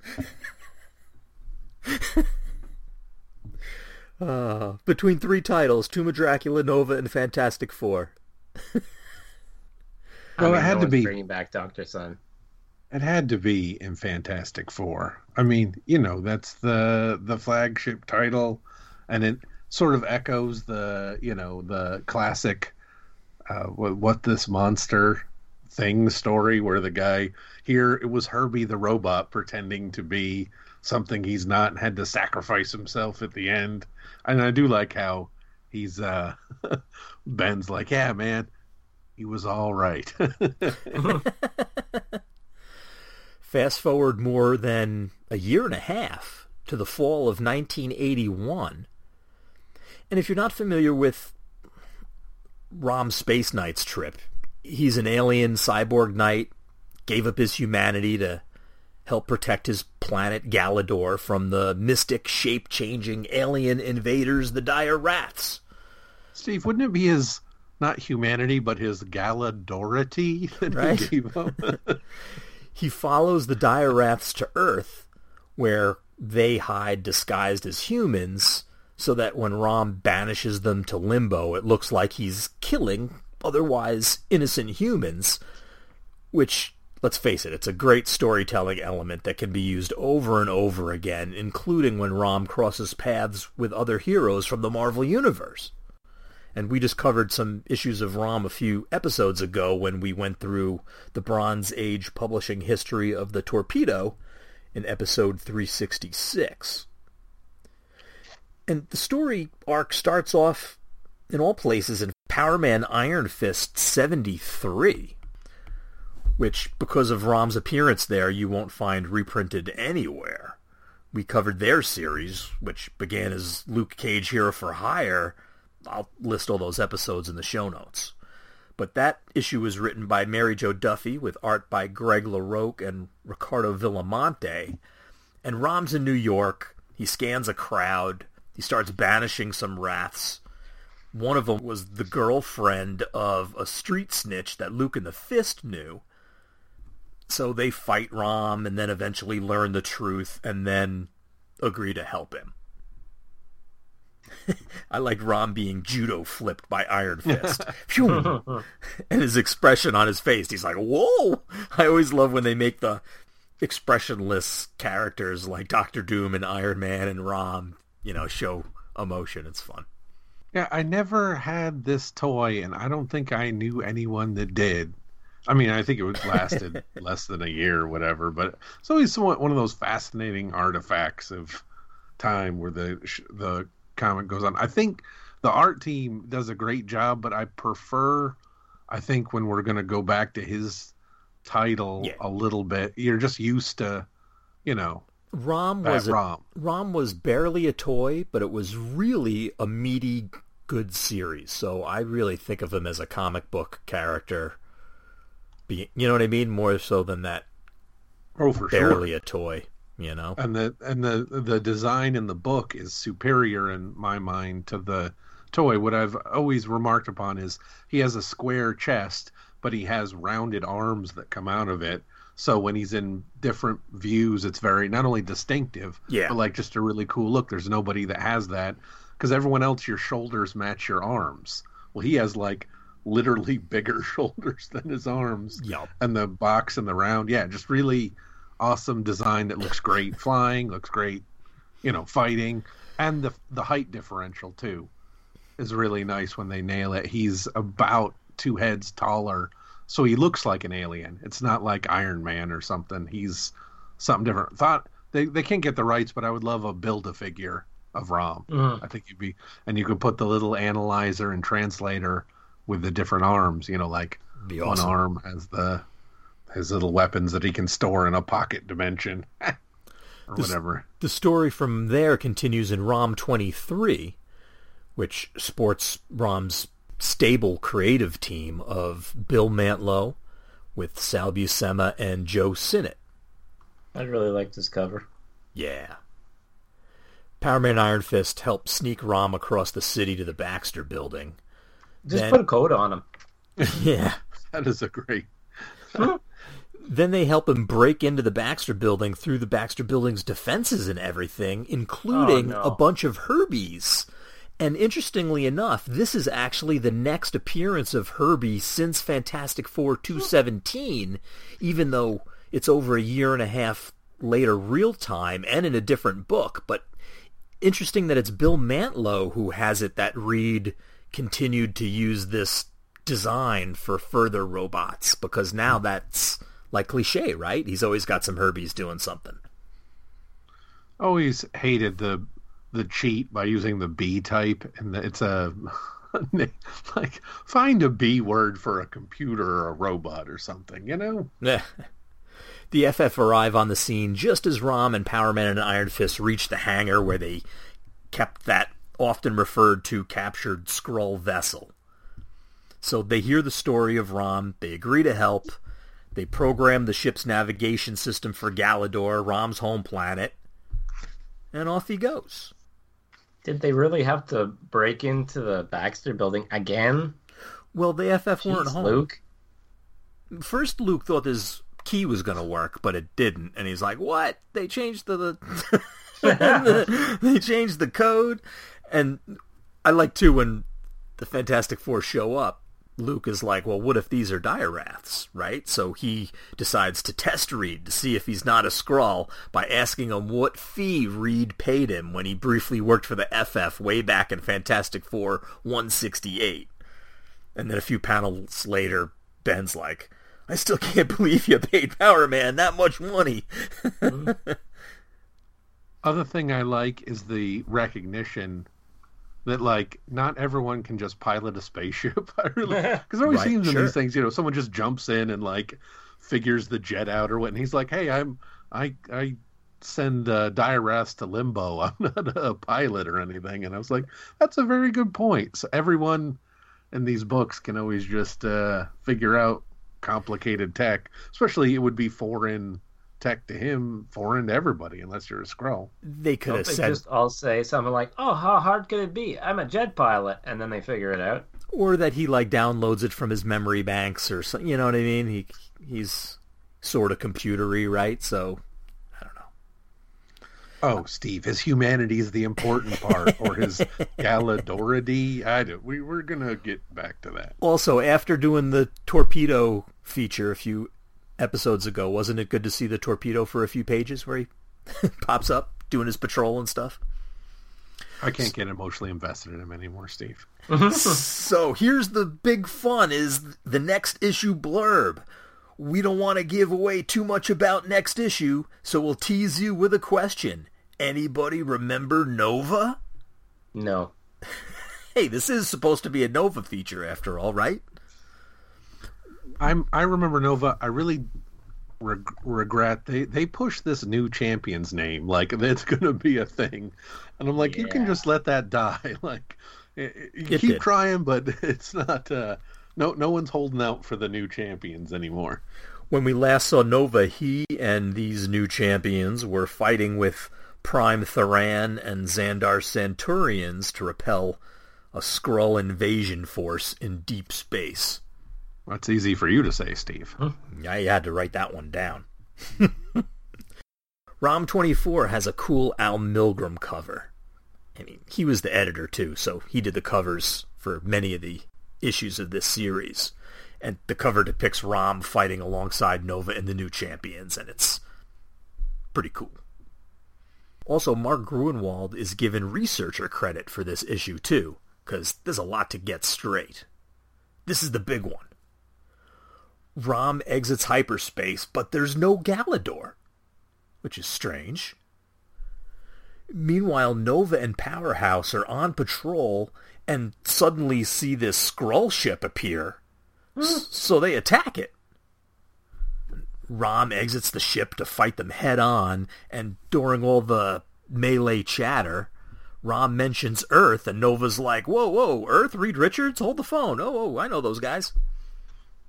uh, between three titles, Tomb of Dracula, Nova, and Fantastic Four. Well, I mean, it had no to one's be. bringing back Doctor Sun. It had to be in Fantastic Four. I mean, you know, that's the the flagship title, and it sort of echoes the, you know, the classic uh, what, what this monster thing story where the guy here, it was Herbie the robot pretending to be something he's not and had to sacrifice himself at the end. And I do like how he's uh, Ben's like, yeah, man, he was all right. Fast forward more than a year and a half to the fall of nineteen eighty-one. And if you're not familiar with Rom Space Knight's trip, he's an alien cyborg knight, gave up his humanity to help protect his planet Galador from the mystic, shape-changing alien invaders, the Dire Rats. Steve, wouldn't it be his, not humanity, but his Galadority that Right. he gave up? He follows the Dire Wraths to Earth, where they hide disguised as humans, so that when Rom banishes them to Limbo, it looks like he's killing otherwise innocent humans, which, let's face it, it's a great storytelling element that can be used over and over again, including when Rom crosses paths with other heroes from the Marvel Universe. And we just covered some issues of Rom a few episodes ago when we went through the Bronze Age publishing history of the Torpedo in episode three sixty-six. And the story arc starts off, in all places, in Power Man Iron Fist seventy-three, which, because of Rom's appearance there, you won't find reprinted anywhere. We covered their series, which began as Luke Cage Hero for Hire. I'll list all those episodes in the show notes. But that issue was written by Mary Jo Duffy with art by Greg LaRocque and Ricardo Villamonte. And Rom's in New York. He scans a crowd. He starts banishing some wraths. One of them was the girlfriend of a street snitch that Luke and the Fist knew. So they fight Rom and then eventually learn the truth and then agree to help him. I like Rom being judo flipped by Iron Fist. Phew! And his expression on his face, he's like, whoa! I always love when they make the expressionless characters like Doctor Doom and Iron Man and Rom, you know, show emotion. It's fun. Yeah, I never had this toy, and I don't think I knew anyone that did. I mean, I think it lasted less than a year or whatever, but it's always somewhat one of those fascinating artifacts of time where the the comic goes on. I think the art team does a great job, but I prefer, I think, when we're going to go back to his title Yeah. a little bit, you're just used to, you know, Rom that was a, Rom. Rom was barely a toy, but it was really a meaty, good series. So I really think of him as a comic book character. Be, you know what I mean? More so than that Oh, for sure. barely a toy. You know, And the and the the design in the book is superior in my mind to the toy. What I've always remarked upon is he has a square chest, but he has rounded arms that come out of it. So when he's in different views, it's very not only distinctive, Yeah. but like just a really cool look. There's nobody that has that because everyone else, your shoulders match your arms. Well, he has like literally bigger shoulders than his arms. Yup. And the box and the round, yeah, just really awesome design that looks great flying, looks great, you know, fighting, and the the height differential too is really nice when they nail it. He's about two heads taller, so he looks like an alien. It's not like Iron Man or something. He's something different. Thought they they can't get the rights, but I would love a build-a-figure of Rom. Mhm. I think you'd be, and you could put the little analyzer and translator with the different arms. You know, like Be one awesome. arm has the his little weapons that he can store in a pocket dimension or This- whatever. The story from there continues in Rom twenty-three, which sports Rom's stable creative team of Bill Mantlo with Sal Buscema and Joe Sinnott. I really like this cover. Yeah. Power Man and Iron Fist help sneak Rom across the city to the Baxter building. Just Then- put a coat on him. Yeah. That is a great. Then they help him break into the Baxter building through the Baxter building's defenses and everything, including Oh, no. a bunch of Herbies. And interestingly enough, this is actually the next appearance of Herbie since Fantastic Four two seventeen, even though it's over a year and a half later real time and in a different book. But interesting that it's Bill Mantlo who has it that Reed continued to use this design for further robots, because now that's like cliche, right? He's always got some Herbies doing something. Always hated the the cheat by using the B type, and it's a like find a B word for a computer or a robot or something, you know? Yeah. The F F arrive on the scene just as Rom and Power Man and Iron Fist reach the hangar where they kept that often referred to captured Skrull vessel. So they hear the story of Rom, they agree to help, they program the ship's navigation system for Galador, Rom's home planet, and off he goes. Did they really have to break into the Baxter building again? Well, the F F weren't Jeez, home. Luke. First, Luke thought this key was going to work, but it didn't, and he's like, "What? They changed the, the they changed the code." And I like too when the Fantastic Four show up. Luke is like, "Well, what if these are Dire-Wraiths, right?" So he decides to test Reed to see if he's not a Skrull by asking him what fee Reed paid him when he briefly worked for the F F way back in Fantastic Four one sixty-eight. And then a few panels later, Ben's like, "I still can't believe you paid Power Man that much money." Other thing I like is the recognition that, like, not everyone can just pilot a spaceship. I really, because it always Right, seems in sure. these things, you know, someone just jumps in and like figures the jet out or what, and he's like, "Hey, I'm, I, I send uh, Dire-Wraiths to limbo. I'm not a pilot or anything." And I was like, that's a very good point. So everyone in these books can always just uh, figure out complicated tech, especially it would be foreign tech to him, foreign to everybody, unless you're a Skrull. They could Don't have they said, just all say something like, "Oh, how hard could it be? I'm a jet pilot," and then they figure it out. or that he like downloads it from his memory banks or something. You know what I mean? He he's sort of computery, right? So I don't know. Oh, Steve, his humanity is the important part, or his Galadority. I do. We we're gonna get back to that. Also, after doing the torpedo feature a few episodes ago, wasn't it good to see the torpedo for a few pages where he pops up doing his patrol and stuff? I can't get emotionally invested in him anymore, Steve. So here's the big fun, is the next issue blurb. We don't want to give away too much about next issue, so we'll tease you with a question. Anybody remember Nova? No. Hey, this is supposed to be a Nova feature after all, right? I'm. I remember Nova. I really reg- regret they they pushed this new champion's name like it's going to be a thing, and I'm like, you can Yeah. just let that die. Like, you It keep did. trying, but it's not. Uh, no, no one's holding out for the new champions anymore. When we last saw Nova, he and these new champions were fighting with Prime Theran and Xandar Centurions to repel a Skrull invasion force in deep space. That's easy for you to say, Steve. I had to write that one down. Rom twenty-four has a cool Al Milgram cover. I mean, he was the editor too, so he did the covers for many of the issues of this series. And the cover depicts Rom fighting alongside Nova and the new champions, and it's pretty cool. Also, Mark Gruenwald is given researcher credit for this issue too, because there's a lot to get straight. This is the big one. Rom exits hyperspace, but there's no Galador, which is strange. Meanwhile, Nova and Powerhouse are on patrol and suddenly see this Skrull ship appear, s- so they attack it. Rom exits the ship to fight them head on, and during all the melee chatter, Rom mentions Earth, and Nova's like, "Whoa, whoa, Earth? Reed Richards? Hold the phone. Oh, oh, I know those guys."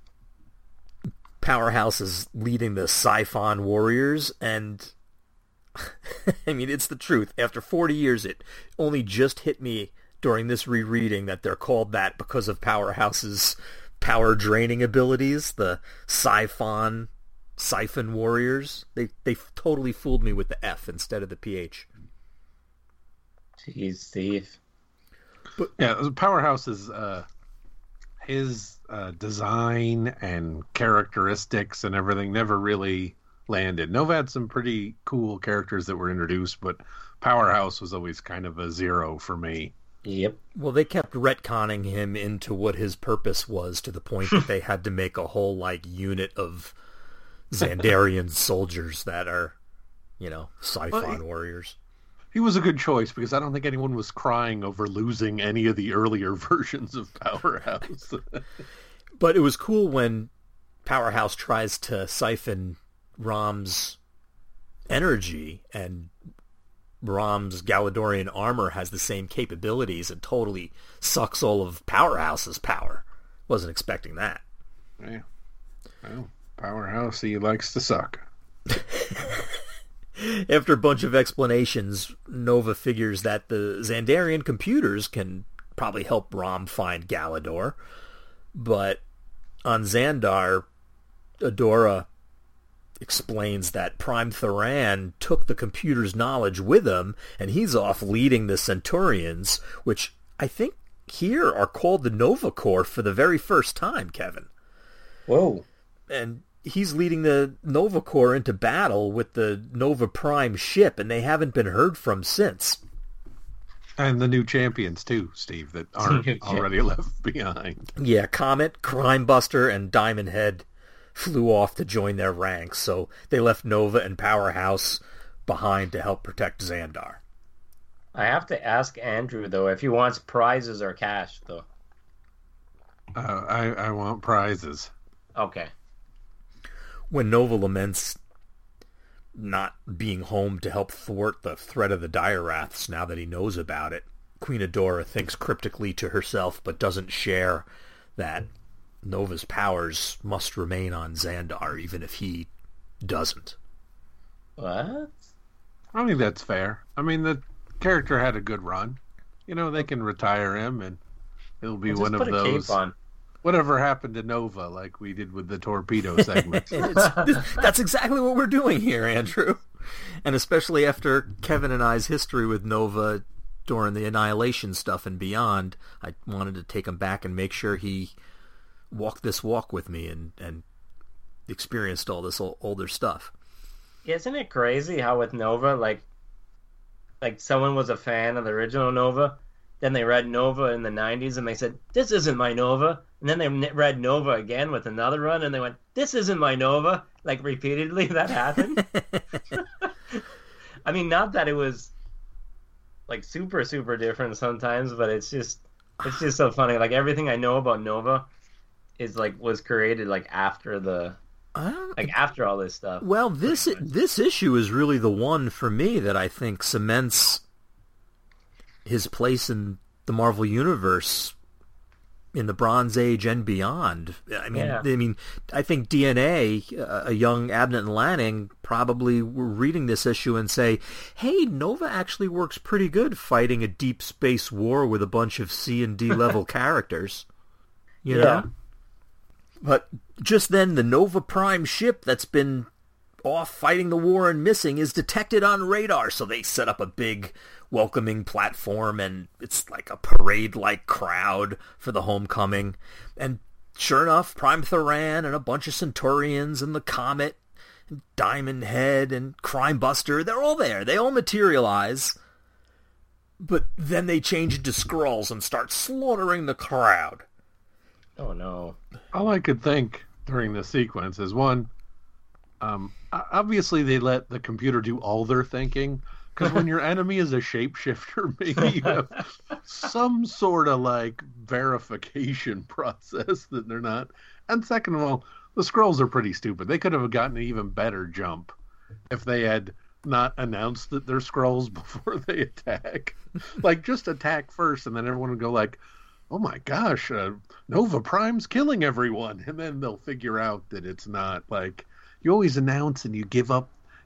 Powerhouse is leading the Siphon warriors, and I mean, it's the truth. After forty years, it only just hit me during this rereading that they're called that because of Powerhouse's power draining abilities, the Siphon, Siphon Warriors. They they totally fooled me with the F instead of the P H. Jeez, Steve. But yeah, Powerhouse is uh, his uh, design and characteristics and everything never really landed. Nova had some pretty cool characters that were introduced, but Powerhouse was always kind of a zero for me. Yep. Well, they kept retconning him into what his purpose was to the point that they had to make a whole, like, unit of Xandarian soldiers that are, you know, Siphon well, he, warriors. He was a good choice because I don't think anyone was crying over losing any of the earlier versions of Powerhouse. But it was cool when Powerhouse tries to siphon Rom's energy, and Rom's Galadorian armor has the same capabilities and totally sucks all of Powerhouse's power. Wasn't expecting that. Yeah. Well, Powerhouse, he likes to suck. After a bunch of explanations, Nova figures that the Xandarian computers can probably help Rom find Galador. But on Xandar, Adora explains that Prime Thuran took the computer's knowledge with him, and he's off leading the Centaurians, which I think here are called the Nova Corps for the very first time, Kevin. Whoa. And he's leading the Nova Corps into battle with the Nova Prime ship, and they haven't been heard from since. And the new champions, too, Steve, that aren't already left behind. Yeah, Comet, Crimebuster, and Diamond Head flew off to join their ranks, so they left Nova and Powerhouse behind to help protect Xandar. I have to ask Andrew, though, if he wants prizes or cash, though. Uh, I, I want prizes. Okay. When Nova laments not being home to help thwart the threat of the Dire Wraths now that he knows about it, Queen Adora thinks cryptically to herself but doesn't share that Nova's powers must remain on Xandar even if he doesn't. What? I think that's fair. I mean, the character had a good run. You know, they can retire him and it'll be Well, one just of put a those... cape on. Whatever happened to Nova, like we did with the torpedo segment. It's, that's exactly what we're doing here, Andrew. And especially after Kevin and I's history with Nova during the Annihilation stuff and beyond, I wanted to take him back and make sure he walked this walk with me and, and experienced all this old, older stuff. Isn't it crazy how with Nova, like, like someone was a fan of the original Nova, then they read Nova in the nineties and they said, this isn't my Nova. And then they read Nova again with another run and they went, this isn't my Nova. Like, repeatedly that happened. I mean, not that it was, like, super, super different sometimes, but it's just, it's just so funny. Like, everything I know about Nova is, like, was created, like, after the, like, after all this stuff. Well, this this issue is really the one for me that I think cements his place in the Marvel Universe in the Bronze Age and beyond. I mean, Yeah. I mean, I think D N A, uh, a young Abnett and Lanning, probably were reading this issue and say, "Hey, Nova actually works pretty good fighting a deep space war with a bunch of C and D level characters." You Yeah. know? But just then, the Nova Prime ship that's been off fighting the war and missing is detected on radar, so they set up a big welcoming platform, and it's like a parade-like crowd for the homecoming. And sure enough, Prime Thuran and a bunch of Centaurians and the Comet and Diamond Head and Crimebuster, they're all there. They all materialize. But then they change into Skrulls and start slaughtering the crowd. Oh, no. All I could think during the sequence is, one, um, obviously they let the computer do all their thinking, because when your enemy is a shapeshifter, maybe you have some sort of, like, verification process that they're not. And second of all, the Skrulls are pretty stupid. They could have gotten an even better jump if they had not announced that they're Skrulls before they attack. Like, just attack first, and then everyone would go like, oh my gosh, uh, Nova Prime's killing everyone. And then they'll figure out that it's not. Like, you always announce and you give up,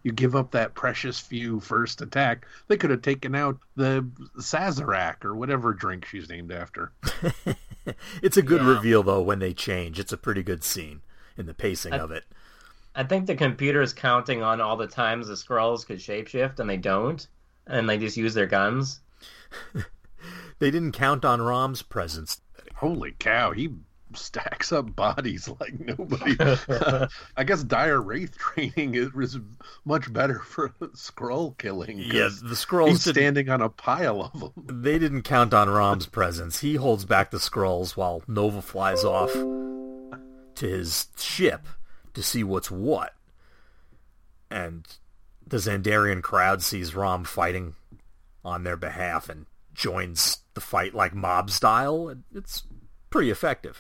you give up that precious few first attack. They could have taken out the Sazerac or whatever drink she's named after. It's a good Yeah. reveal, though, when they change. It's a pretty good scene in the pacing I- of it. I think the computer's counting on all the times the Skrulls could shapeshift, and they don't, and they just use their guns. They didn't count on Rom's presence. Holy cow, he stacks up bodies like nobody. I guess dire wraith training is was much better for scroll killing. 'cause Yeah, the Skrulls he's didn't, standing on a pile of them. they didn't count on Rom's presence. He holds back the Skrulls while Nova flies off to his ship to see what's what. And the Xandarian crowd sees Rom fighting on their behalf and joins the fight like mob style. And it's pretty effective.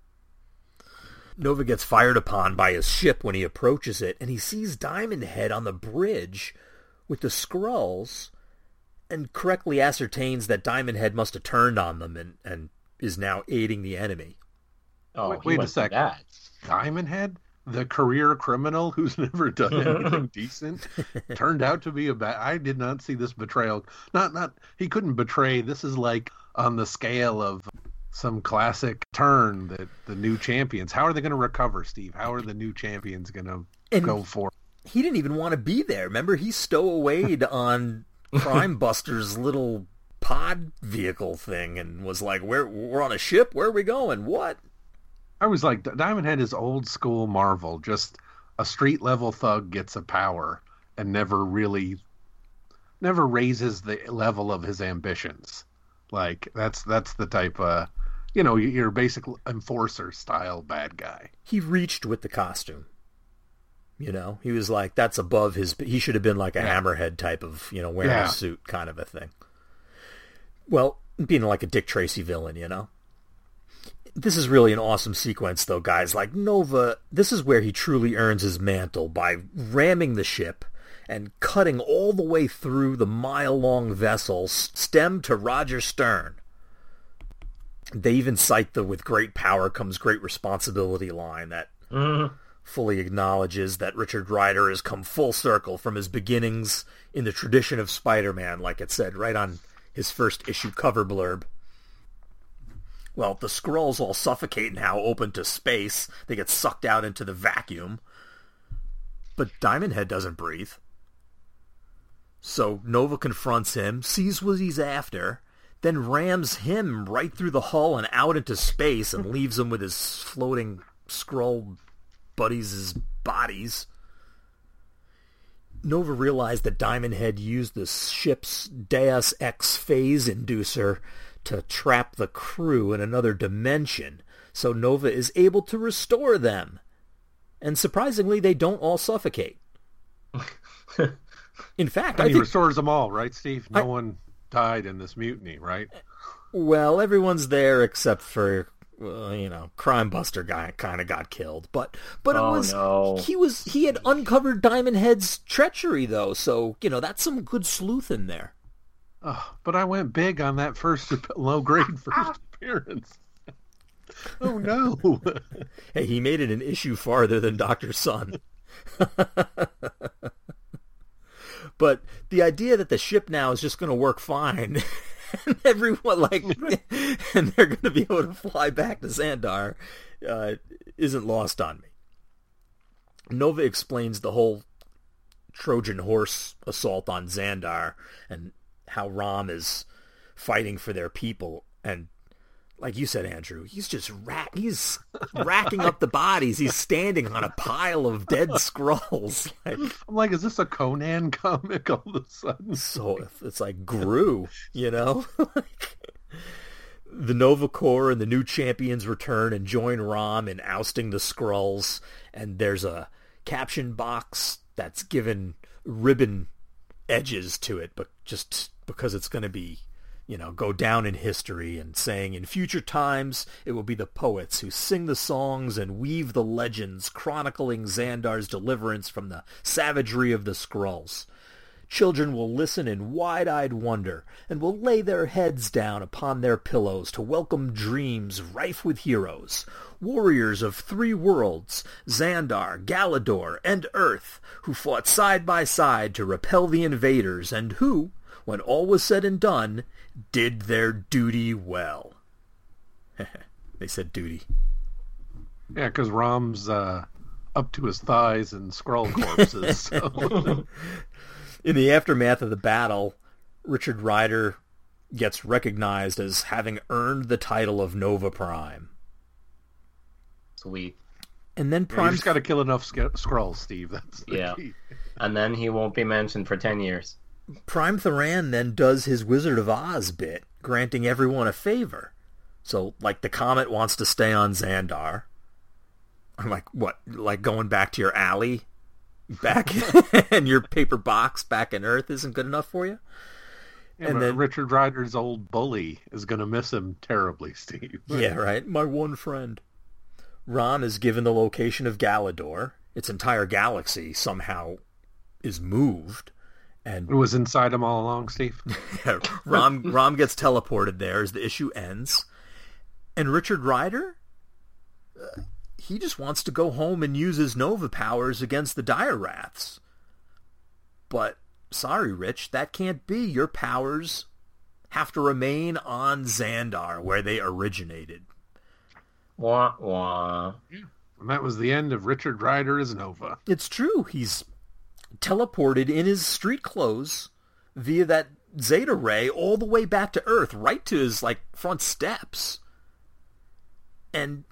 Nova gets fired upon by his ship when he approaches it, and he sees Diamond Head on the bridge with the Skrulls, and correctly ascertains that Diamond Head must have turned on them and, and is now aiding the enemy. Oh, Wait- he wait a went for sec. that. Diamond Head, the career criminal who's never done anything decent, turned out to be a bad. I did not see this betrayal. Not, not. He couldn't betray. This is like on the scale of some classic turn that the new champions. How are they going to recover, Steve? How are the new champions going to And- go for? He didn't even want to be there. Remember, he stowawayed on Crime Buster's little pod vehicle thing and was like, "We're we're on a ship. Where are we going? What?" I was like, Diamond Head is old school Marvel. Just a street level thug gets a power and never really, never raises the level of his ambitions. Like that's that's the type of, you know, you're basic enforcer style bad guy. He reached with the costume. You know, he was like, that's above his, he should have been like a Yeah. Hammerhead type of, you know, wearing Yeah. a suit kind of a thing. Well, being like a Dick Tracy villain, you know. This is really an awesome sequence, though, guys. Like, Nova, this is where he truly earns his mantle by ramming the ship and cutting all the way through the mile-long vessel, stem to Roger stern. They even cite the "with great power comes great responsibility" line that Mhm. fully acknowledges that Richard Rider has come full circle from his beginnings in the tradition of Spider-Man, like it said right on his first issue cover blurb. Well, the Skrulls all suffocate now, open to space. They get sucked out into the vacuum. But Diamond Head doesn't breathe. So Nova confronts him, sees what he's after, then rams him right through the hull and out into space and leaves him with his floating Skrull buddies' bodies. Nova realized that Diamond Head used the ship's Deus Ex phase inducer to trap the crew in another dimension, so Nova is able to restore them. And surprisingly, they don't all suffocate. In fact, I And he think, restores them all, right, Steve? No I- one died in this mutiny, right? well, everyone's there except for, well, you know, Crime Buster guy kind of got killed. But but it Oh, was no. he was he had uncovered Diamond Head's treachery, though, so you know that's some good sleuth in there. Oh, but I went big on that first low grade first appearance. Oh no! Hey, he made it an issue farther than Doctor Sun. But the idea that the ship now is just going to work fine, and everyone like, and they're going to be able to fly back to Xandar, uh, isn't lost on me. Nova explains the whole Trojan horse assault on Xandar and how Rom is fighting for their people, and like you said, Andrew, he's just rack he's racking up the bodies. He's standing on a pile of dead Skrulls. Like, I'm like, is this a Conan comic all of a sudden? so it's like Gru, you know? Like, the Nova Corps and the new champions return and join Rom in ousting the Skrulls, and there's a caption box that's given ribbon edges to it, but just because it's going to be, you know, go down in history, and saying in future times it will be the poets who sing the songs and weave the legends chronicling Xandar's deliverance from the savagery of the Skrulls. Children will listen in wide-eyed wonder, and will lay their heads down upon their pillows to welcome dreams rife with heroes, warriors of three worlds, Xandar, Galador, and Earth, who fought side by side to repel the invaders, and who, when all was said and done, did their duty well. They said duty. Yeah, because Rom's uh, up to his thighs in Skrull corpses. So. In the aftermath of the battle, Richard Rider gets recognized as having earned the title of Nova Prime. Sweet. And then Yeah, Prime... you just got to kill enough sk- Skrulls, Steve. That's the Yeah. key. And then he won't be mentioned for ten years. Prime Theran then does his Wizard of Oz bit, granting everyone a favor. So, like, the comet wants to stay on Xandar. I'm like, what? Like going back to your alley? Back and your paper box back in Earth isn't good enough for you? Yeah, and but then Richard Rider's old bully is going to miss him terribly, Steve. Yeah, right. My one friend. Rom is given the location of Galador. Its entire galaxy somehow is moved. And It was inside him all along, Steve. yeah, Rom, Rom gets teleported there as the issue ends. And Richard Rider, uh, he just wants to go home and use his Nova powers against the Dire Wraths. But, sorry, Rich, that can't be. Your powers have to remain on Xandar, where they originated. Wah, wah. And that was the end of Richard Rider as Nova. It's true. He's teleported in his street clothes via that Zeta ray all the way back to Earth, right to his, like, front steps. And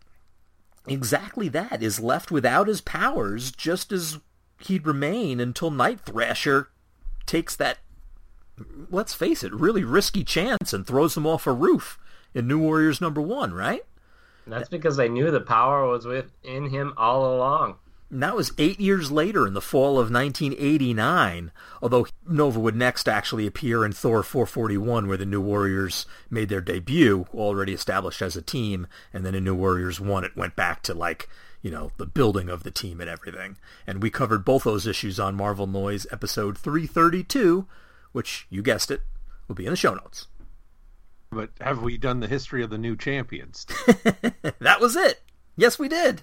exactly that, is left without his powers, just as he'd remain until Night Thrasher takes that, let's face it, really risky chance and throws him off a roof in New Warriors number one, right? That's because they knew the power was within him all along. And that was eight years later in the fall of nineteen eighty-nine, although Nova would next actually appear in Thor four forty-one, where the New Warriors made their debut, already established as a team, and then in New Warriors one it went back to, like, you know, the building of the team and everything. And we covered both those issues on Marvel Noise episode three thirty-two, which, you guessed it, will be in the show notes. But have we done the history of the new champions? That was it. Yes, we did.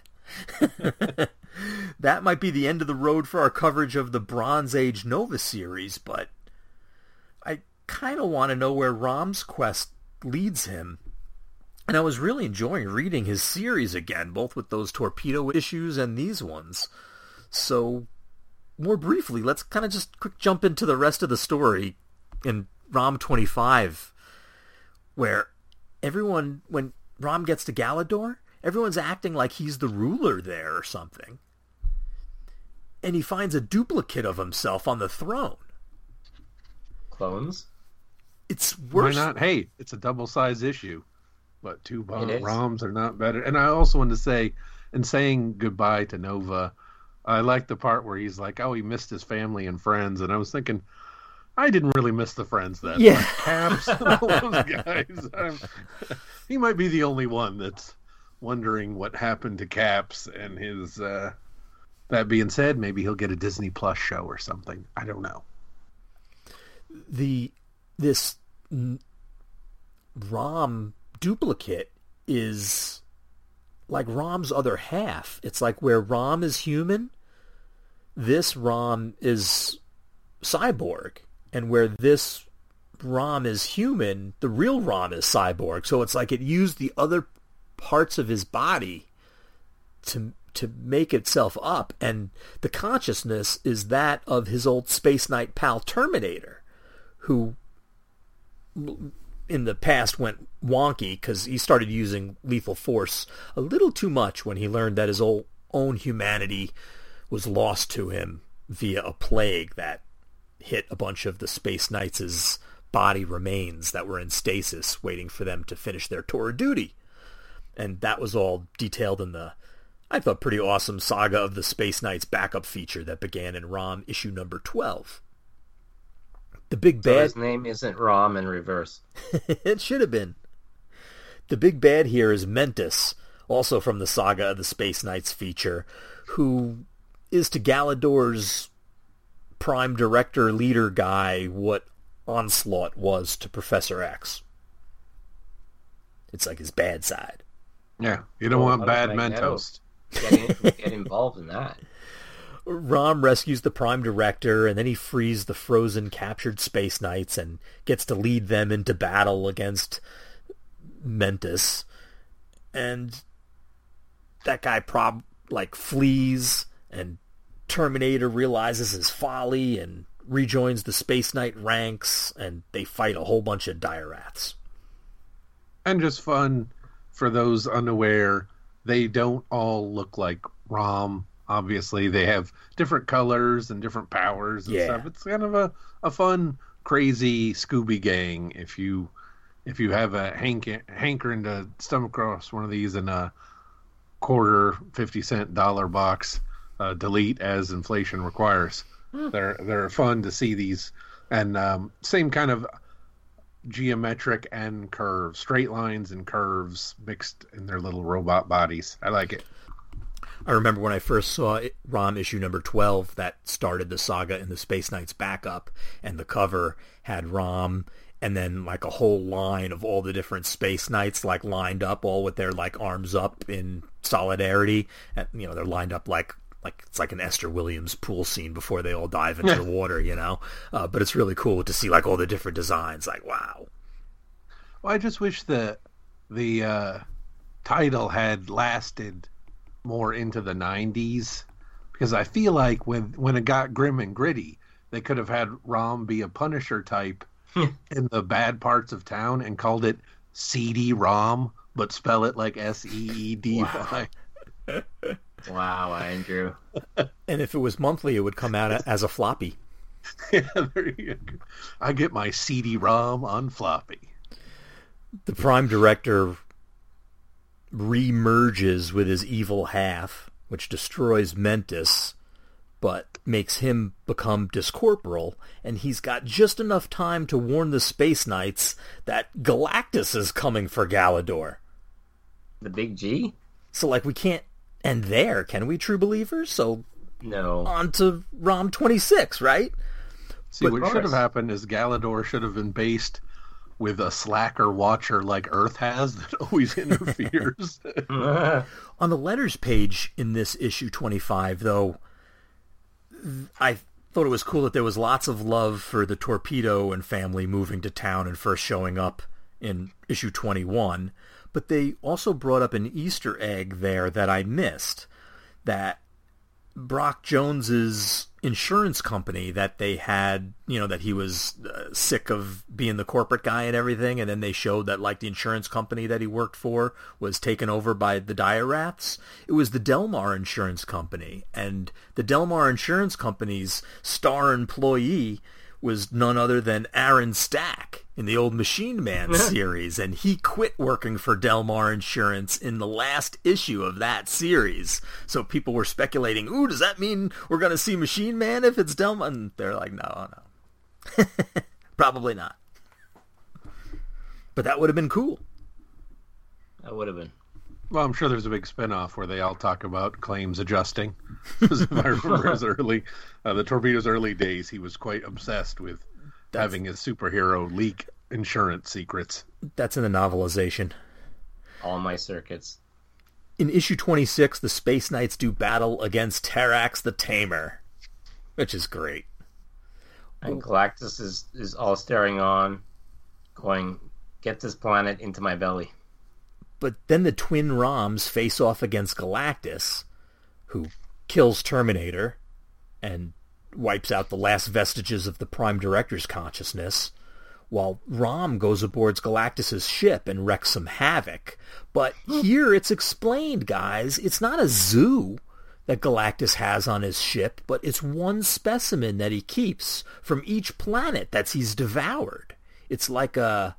That might be the end of the road for our coverage of the Bronze Age Nova series, but I kind of want to know where Rom's quest leads him. And I was really enjoying reading his series again, both with those torpedo issues and these ones. So, more briefly, let's kind of just quick jump into the rest of the story in Rom twenty-five, where everyone, when Rom gets to Galador, everyone's acting like he's the ruler there or something. And he finds a duplicate of himself on the throne. Clones? It's worse. Why not? Hey, it's a double-size issue. But two bomb- It is. ROMs are not better. And I also wanted to say, in saying goodbye to Nova, I like the part where he's like, oh, he missed his family and friends. And I was thinking, I didn't really miss the friends then. Yeah. Like Caps and all those guys. I'm, he might be the only one that's wondering what happened to Caps and his... Uh, that being said, maybe he'll get a Disney Plus show or something. I don't know. The this Rom duplicate is like Rom's other half. It's like where Rom is human, this Rom is cyborg. And where this Rom is human, the real Rom is cyborg. So it's like it used the other parts of his body to to make itself up, and the consciousness is that of his old Space Knight pal Terminator, who in the past went wonky because he started using lethal force a little too much when he learned that his old, own humanity was lost to him via a plague that hit a bunch of the Space Knights' body remains that were in stasis waiting for them to finish their tour of duty. And that was all detailed in the, I thought, pretty awesome Saga of the Space Knights backup feature that began in ROM issue number twelve. The big So bad... his name isn't Rom in reverse. It should have been. The big bad here is Mentis, also from the Saga of the Space Knights feature, who is to Galador's Prime Director leader guy what Onslaught was to Professor X. It's like his bad side. Yeah, you don't Well, want how bad does Magneto Mentos. Get, in, get involved in that. Rom rescues the Prime Director, and then he frees the frozen, captured Space Knights and gets to lead them into battle against Mentis. And that guy prob like flees, and Terminator realizes his folly and rejoins the Space Knight ranks, and they fight a whole bunch of Dire-Wraths. And just fun for those unaware, they don't all look like Rom. Obviously, they have different colors and different powers and Yeah. stuff. It's kind of a, a fun, crazy Scooby gang. If you if you have a hank, hankering to stumble across one of these in a quarter, fifty cent dollar box, uh, delete as inflation requires. Hmm. They're they're fun to see these, and um, same kind of geometric and curves, straight lines and curves mixed in their little robot bodies. I like it. I remember when I first saw it, ROM issue number twelve that started the saga in the Space Knights backup, and the cover had ROM and then like a whole line of all the different Space Knights like lined up, all with their like arms up in solidarity. And, you know, they're lined up like like it's like an Esther Williams pool scene before they all dive into the water, you know. Uh, but it's really cool to see like all the different designs. Like, wow. Well, I just wish the the uh, title had lasted more into the nineties, because I feel like when when it got grim and gritty, they could have had Rom be a Punisher type in the bad parts of town and called it Seedy Rom, but spell it like S E E D Y. Wow, Andrew. And if it was monthly, it would come out as a floppy. Yeah, there you go. I get my Seedy Rom on floppy. The Prime Director re-merges with his evil half, which destroys Mentis, but makes him become discorporal, and he's got just enough time to warn the Space Knights that Galactus is coming for Galador. The big G? So, like, we can't end there, can we, true believers? So, No. on to ROM twenty-six, right? See, But- what Of should have course. happened is Galador should have been based with a slacker watcher like Earth has that always interferes. On the letters page in this issue twenty-five, though, I thought it was cool that there was lots of love for the Torpedo and family moving to town and first showing up in issue twenty-one, but they also brought up an Easter egg there that I missed, that Brock Jones's insurance company that they had, you know, that he was uh, sick of being the corporate guy and everything, and then they showed that like the insurance company that he worked for was taken over by the Dire-Wraths. It was the Delmar Insurance Company, and the Delmar Insurance Company's star employee was none other than Aaron Stack in the old Machine Man series, and he quit working for Delmar Insurance in the last issue of that series. So people were speculating, ooh, does that mean we're going to see Machine Man if it's Delmar? And they're like, no, no. Probably not. But that would have been cool. That would have been. Well, I'm sure there's a big spinoff where they all talk about claims adjusting. Because if I remember his early, uh, the Torpedo's early days, he was quite obsessed with That's- having his superhero leak insurance secrets. That's in the novelization. All my circuits. In issue twenty-six, the Space Knights do battle against Terrax the Tamer, which is great. And Galactus is, is all staring on, going, get this planet into my belly. But then the twin Roms face off against Galactus, who kills Terminator and wipes out the last vestiges of the Prime Director's consciousness, while Rom goes aboard Galactus's ship and wrecks some havoc. But here it's explained, guys. It's not a zoo that Galactus has on his ship, but it's one specimen that he keeps from each planet that he's devoured. It's like a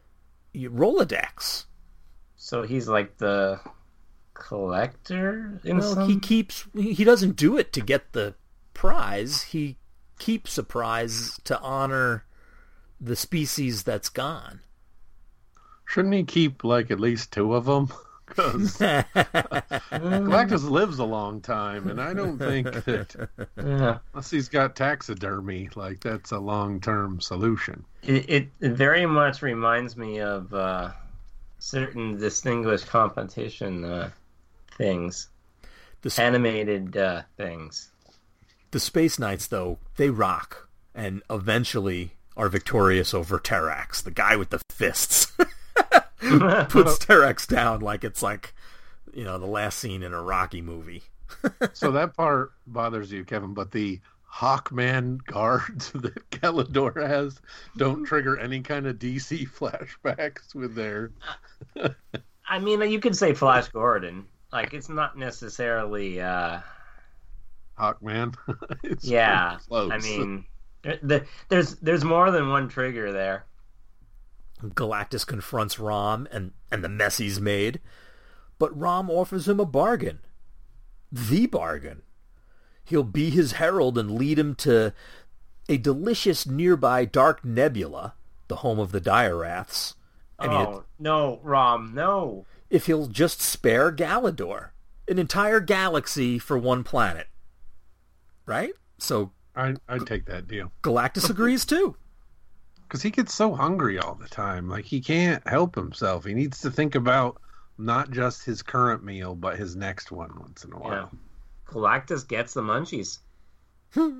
Rolodex. So he's like the collector in Well, some... he keeps. He doesn't do it to get the prize. He keeps a prize to honor the species that's gone. Shouldn't he keep, like, at least two of them? Because Galactus lives a long time, and I don't think that Yeah. unless he's got taxidermy, like that's a long-term solution. It, it, it very much reminds me of uh, certain distinguished competition uh, things, The, s- animated uh, things. the Space Knights, though, they rock, and eventually are victorious over Terrax, the guy with the fists. Puts Terrax down like it's like, you know, the last scene in a Rocky movie. So that part bothers you, Kevin, but the Hawkman guards that Galador has don't trigger any kind of D C flashbacks with their... I mean, you could say Flash Gordon. Like, it's not necessarily... Uh... Hawkman. It's Yeah, pretty close. I mean, the, there's there's more than one trigger there. Galactus confronts Rom and, and the mess he's made, but Rom offers him a bargain. The bargain. He'll be his herald and lead him to a delicious nearby dark nebula, the home of the Dire-Wraths. I mean, Oh, no, Rom, no. if he'll just spare Galador. An entire galaxy for one planet. Right? So I, I'd take that deal. Galactus agrees too. Because he gets so hungry all the time. Like, he can't help himself. He needs to think about not just his current meal, but his next one once in a while. Yeah. Galactus gets the munchies. In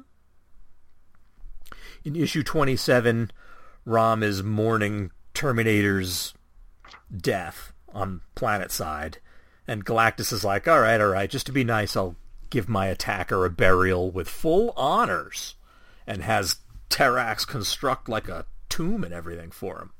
issue twenty-seven, Rom is mourning Terminator's death on planet side, and Galactus is like, all right, all right, just to be nice, I'll give my attacker a burial with full honors, and has Terrax construct like a tomb and everything for him.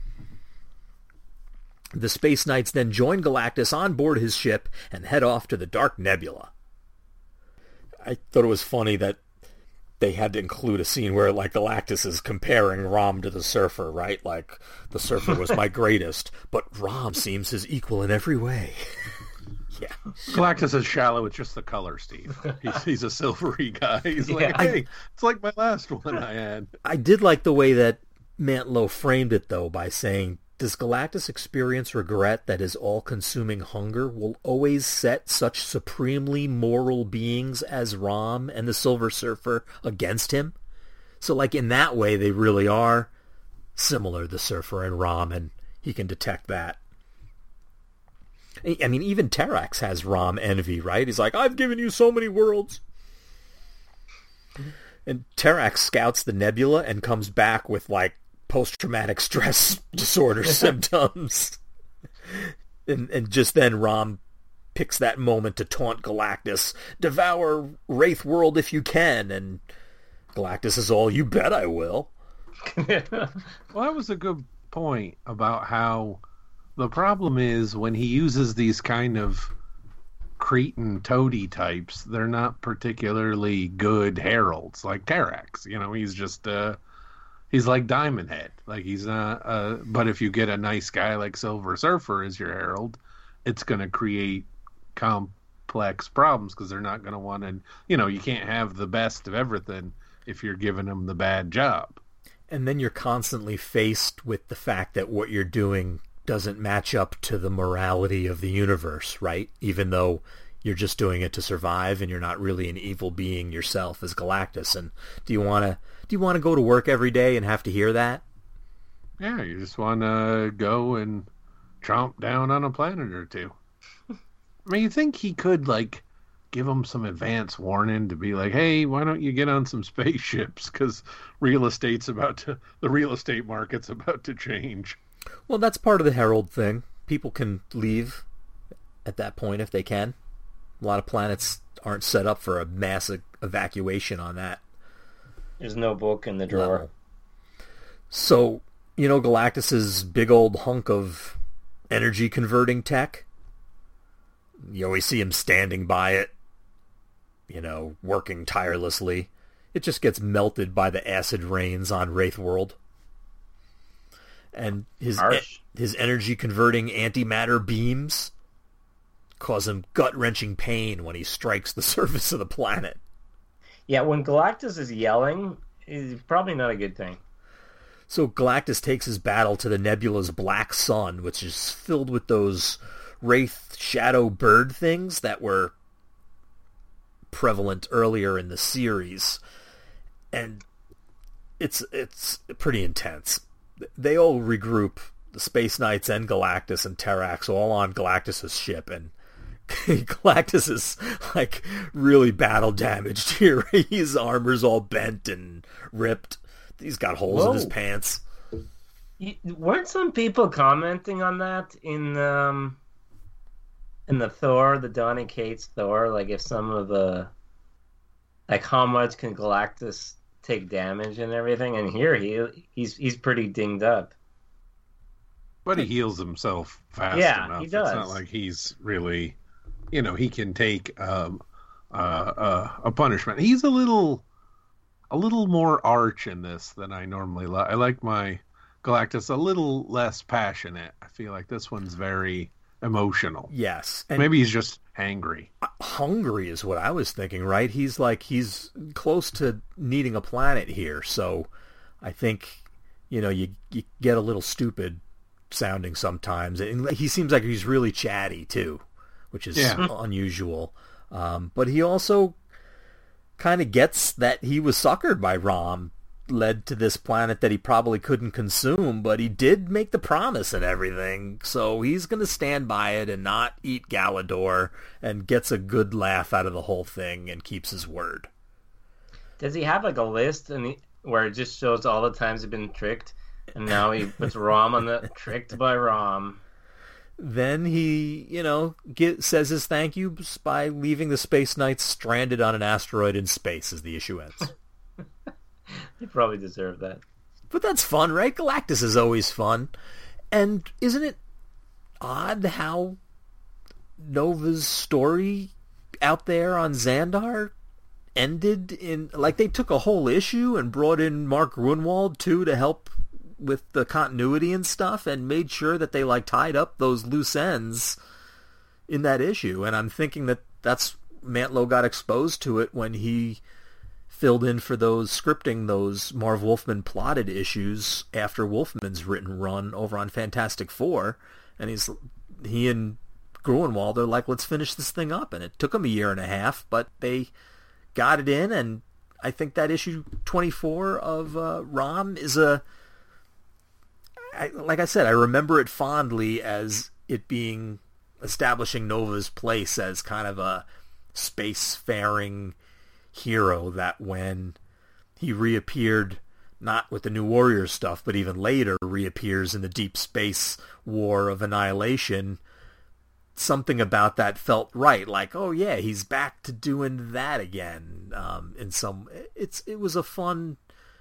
The Space Knights then join Galactus on board his ship and head off to the Dark Nebula. I thought it was funny that they had to include a scene where, like, Galactus is comparing Rom to the Surfer, right? Like, the Surfer was my greatest, but Rom seems his equal in every way. Yeah. Galactus is shallow. It's just the color, Steve. He's, he's a silvery guy. He's like, Yeah. hey, it's like my last one I had. I did like the way that Mantlo framed it, though, by saying, does Galactus experience regret that his all-consuming hunger will always set such supremely moral beings as Rom and the Silver Surfer against him? So, like, in that way, they really are similar, the Surfer and Rom, and he can detect that. I mean, even Terrax has Rom envy, right? He's like, I've given you so many worlds. And Terrax scouts the nebula and comes back with, like, post-traumatic stress disorder symptoms. And, and just then Rom picks that moment to taunt Galactus, devour Wraith World if you can, and Galactus is all, you bet I will. Well, that was a good point about how the problem is when he uses these kind of Cretan toady types, they're not particularly good heralds like Terrax. You know, he's just uh he's like Diamond Head. Like, he's not uh but if you get a nice guy like Silver Surfer as your herald, it's going to create complex problems because they're not going to want to, you know, you can't have the best of everything if you're giving them the bad job. And then you're constantly faced with the fact that what you're doing doesn't match up to the morality of the universe, right? Even though you're just doing it to survive and you're not really an evil being yourself as Galactus. And do you want to do you want to go to work every day and have to hear that? Yeah, you just want to go and chomp down on a planet or two. I mean, you think he could, like, give them some advance warning to be like, hey, why don't you get on some spaceships? Because real estate's about to, the real estate market's about to change. Well, that's part of the Herald thing. People can leave at that point if they can. A lot of planets aren't set up for a massive evacuation on that. There's no book in the drawer. level. So, you know, Galactus's big old hunk of energy converting tech, you always see him standing by it, you know, working tirelessly. It just gets melted by the acid rains on Wraith World. And his Harsh. his energy converting antimatter beams cause him gut-wrenching pain when he strikes the surface of the planet. Yeah, when Galactus is yelling, it's probably not a good thing. So Galactus takes his battle to the nebula's black sun, which is filled with those wraith shadow bird things that were prevalent earlier in the series, and it's it's pretty intense. They all regroup, the Space Knights and Galactus and Terrax, all on Galactus's ship, and Galactus is like really battle damaged here. His armor's all bent and ripped. He's got holes Whoa. in his pants. You, weren't some people commenting on that in um in the Thor, the Donny Cates Thor? Like, if some of the, like, how much can Galactus take damage and everything? And here he he's he's pretty dinged up. But he heals himself fast Yeah, enough. he does. It's not like he's really, you know, he can take um, uh, uh, a punishment. He's a little, a little more arch in this than I normally like. I like my Galactus a little less passionate. I feel like this one's very emotional. Yes. And Maybe he's just angry. hungry is what I was thinking, right? He's like, he's close to needing a planet here, so I think, you know, you, you get a little stupid sounding sometimes. And he seems like he's really chatty too, which is Yeah. unusual. Um, but he also kind of gets that he was suckered by Rom, led to this planet that he probably couldn't consume, but he did make the promise and everything, so he's going to stand by it and not eat Galador, and gets a good laugh out of the whole thing and keeps his word. Does he have like a list and he, where it just shows all the times he's been tricked, and now he puts Rom on the tricked by Rom? Then he, you know, get, says his thank yous by leaving the Space Knights stranded on an asteroid in space as the issue ends. He probably deserved that. But that's fun, right? Galactus is always fun. And isn't it odd how Nova's story out there on Xandar ended in, like, they took a whole issue and brought in Mark Gruenwald too to help with the continuity and stuff, and made sure that they like tied up those loose ends in that issue. And I'm thinking that that's, Mantlo got exposed to it when he filled in for those, scripting those Marv Wolfman plotted issues after Wolfman's written run over on Fantastic Four, and he's he and Gruenwald are like, let's finish this thing up, and it took them a year and a half, but they got it in. And I think that issue twenty-four of uh, Rom is a, I, like I said, I remember it fondly as it being, establishing Nova's place as kind of a spacefaring hero, that when he reappeared, not with the New Warriors stuff, but even later reappears in the Deep Space War of Annihilation, something about that felt right. Like, oh yeah, he's back to doing that again. Um, in some, it's it was a fun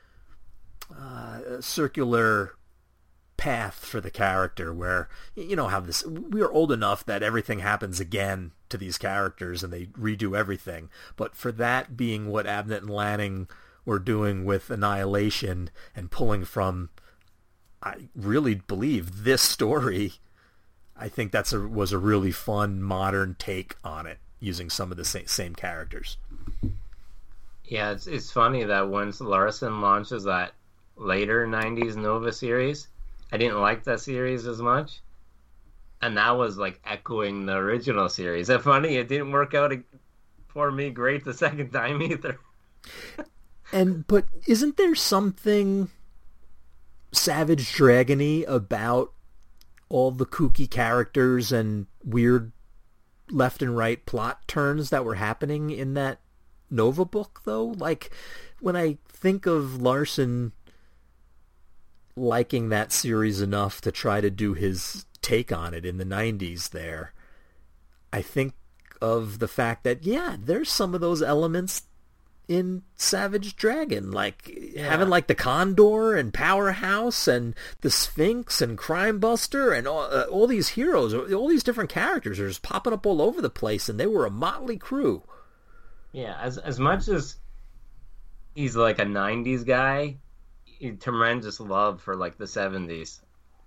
uh, circular path for the character, where, you know how this, we are old enough that everything happens again to these characters and they redo everything, but for that being what Abnett and Lanning were doing with Annihilation and pulling from, I really believe, this story, I think that's a was a really fun modern take on it, using some of the same, same characters. Yeah, it's it's funny that once Larson launches that later nineties Nova series, I didn't like that series as much, and that was like echoing the original series. It's funny, it didn't work out for me great the second time either. And but isn't there something Savage Dragon-y about all the kooky characters and weird left and right plot turns that were happening in that Nova book, though? Like, when I think of Larson liking that series enough to try to do his take on it in the nineties there, I think of the fact that, yeah, there's some of those elements in Savage Dragon, like Yeah. having like the Condor and Powerhouse and the Sphinx and Crime Buster and all, uh, all these heroes, all these different characters are just popping up all over the place, and they were a motley crew. Yeah, as as much as he's like a nineties guy, he tremendous love for like the seventies.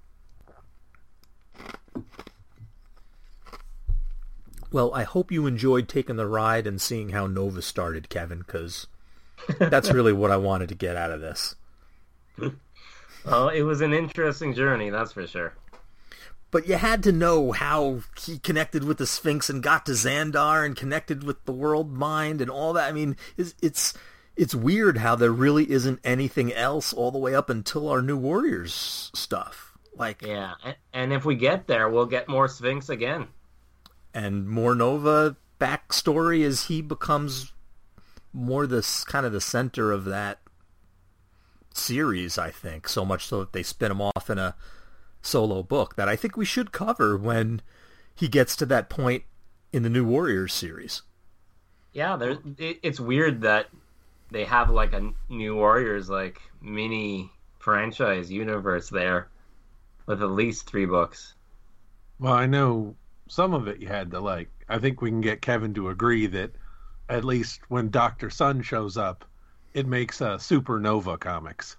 Well, I hope you enjoyed taking the ride and seeing how Nova started, Kevin, because that's really what I wanted to get out of this. Well, it was an interesting journey, that's for sure. but you had to know how he connected with the Sphinx and got to Xandar and connected with the world mind and all that. I mean, it's it's, it's weird how there really isn't anything else all the way up until our New Warriors stuff. Like, yeah, and, and if we get there, we'll get more Sphinx again. And more Nova backstory as he becomes more this kind of the center of that series, I think. So much so that they spin him off in a solo book that I think we should cover when he gets to that point in the New Warriors series. Yeah, there. It, it's weird that they have like a New Warriors like mini franchise universe there with at least three books. Well, I know some of it you had to like. I think we can get Kevin to agree that at least when Doctor Sun shows up, it makes a uh, Supernova comics.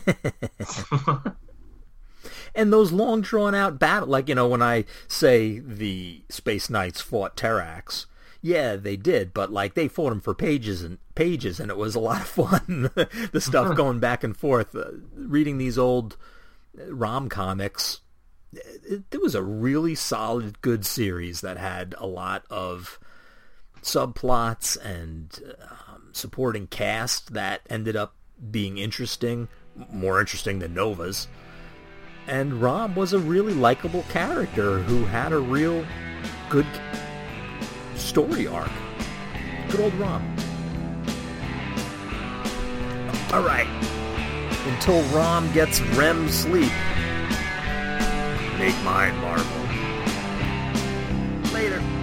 And those long drawn-out battles, like, you know, when I say the Space Knights fought Terrax, yeah, they did, but, like, they fought them for pages and pages, and it was a lot of fun, the stuff going back and forth. Uh, reading these old ROM comics, it, it was a really solid, good series that had a lot of subplots and um, supporting cast that ended up being interesting, more interesting than Nova's. And Rom was a really likable character who had a real good story arc. Good old Rom. All right. Until Rom gets R E M sleep, make mine Marvel. Later.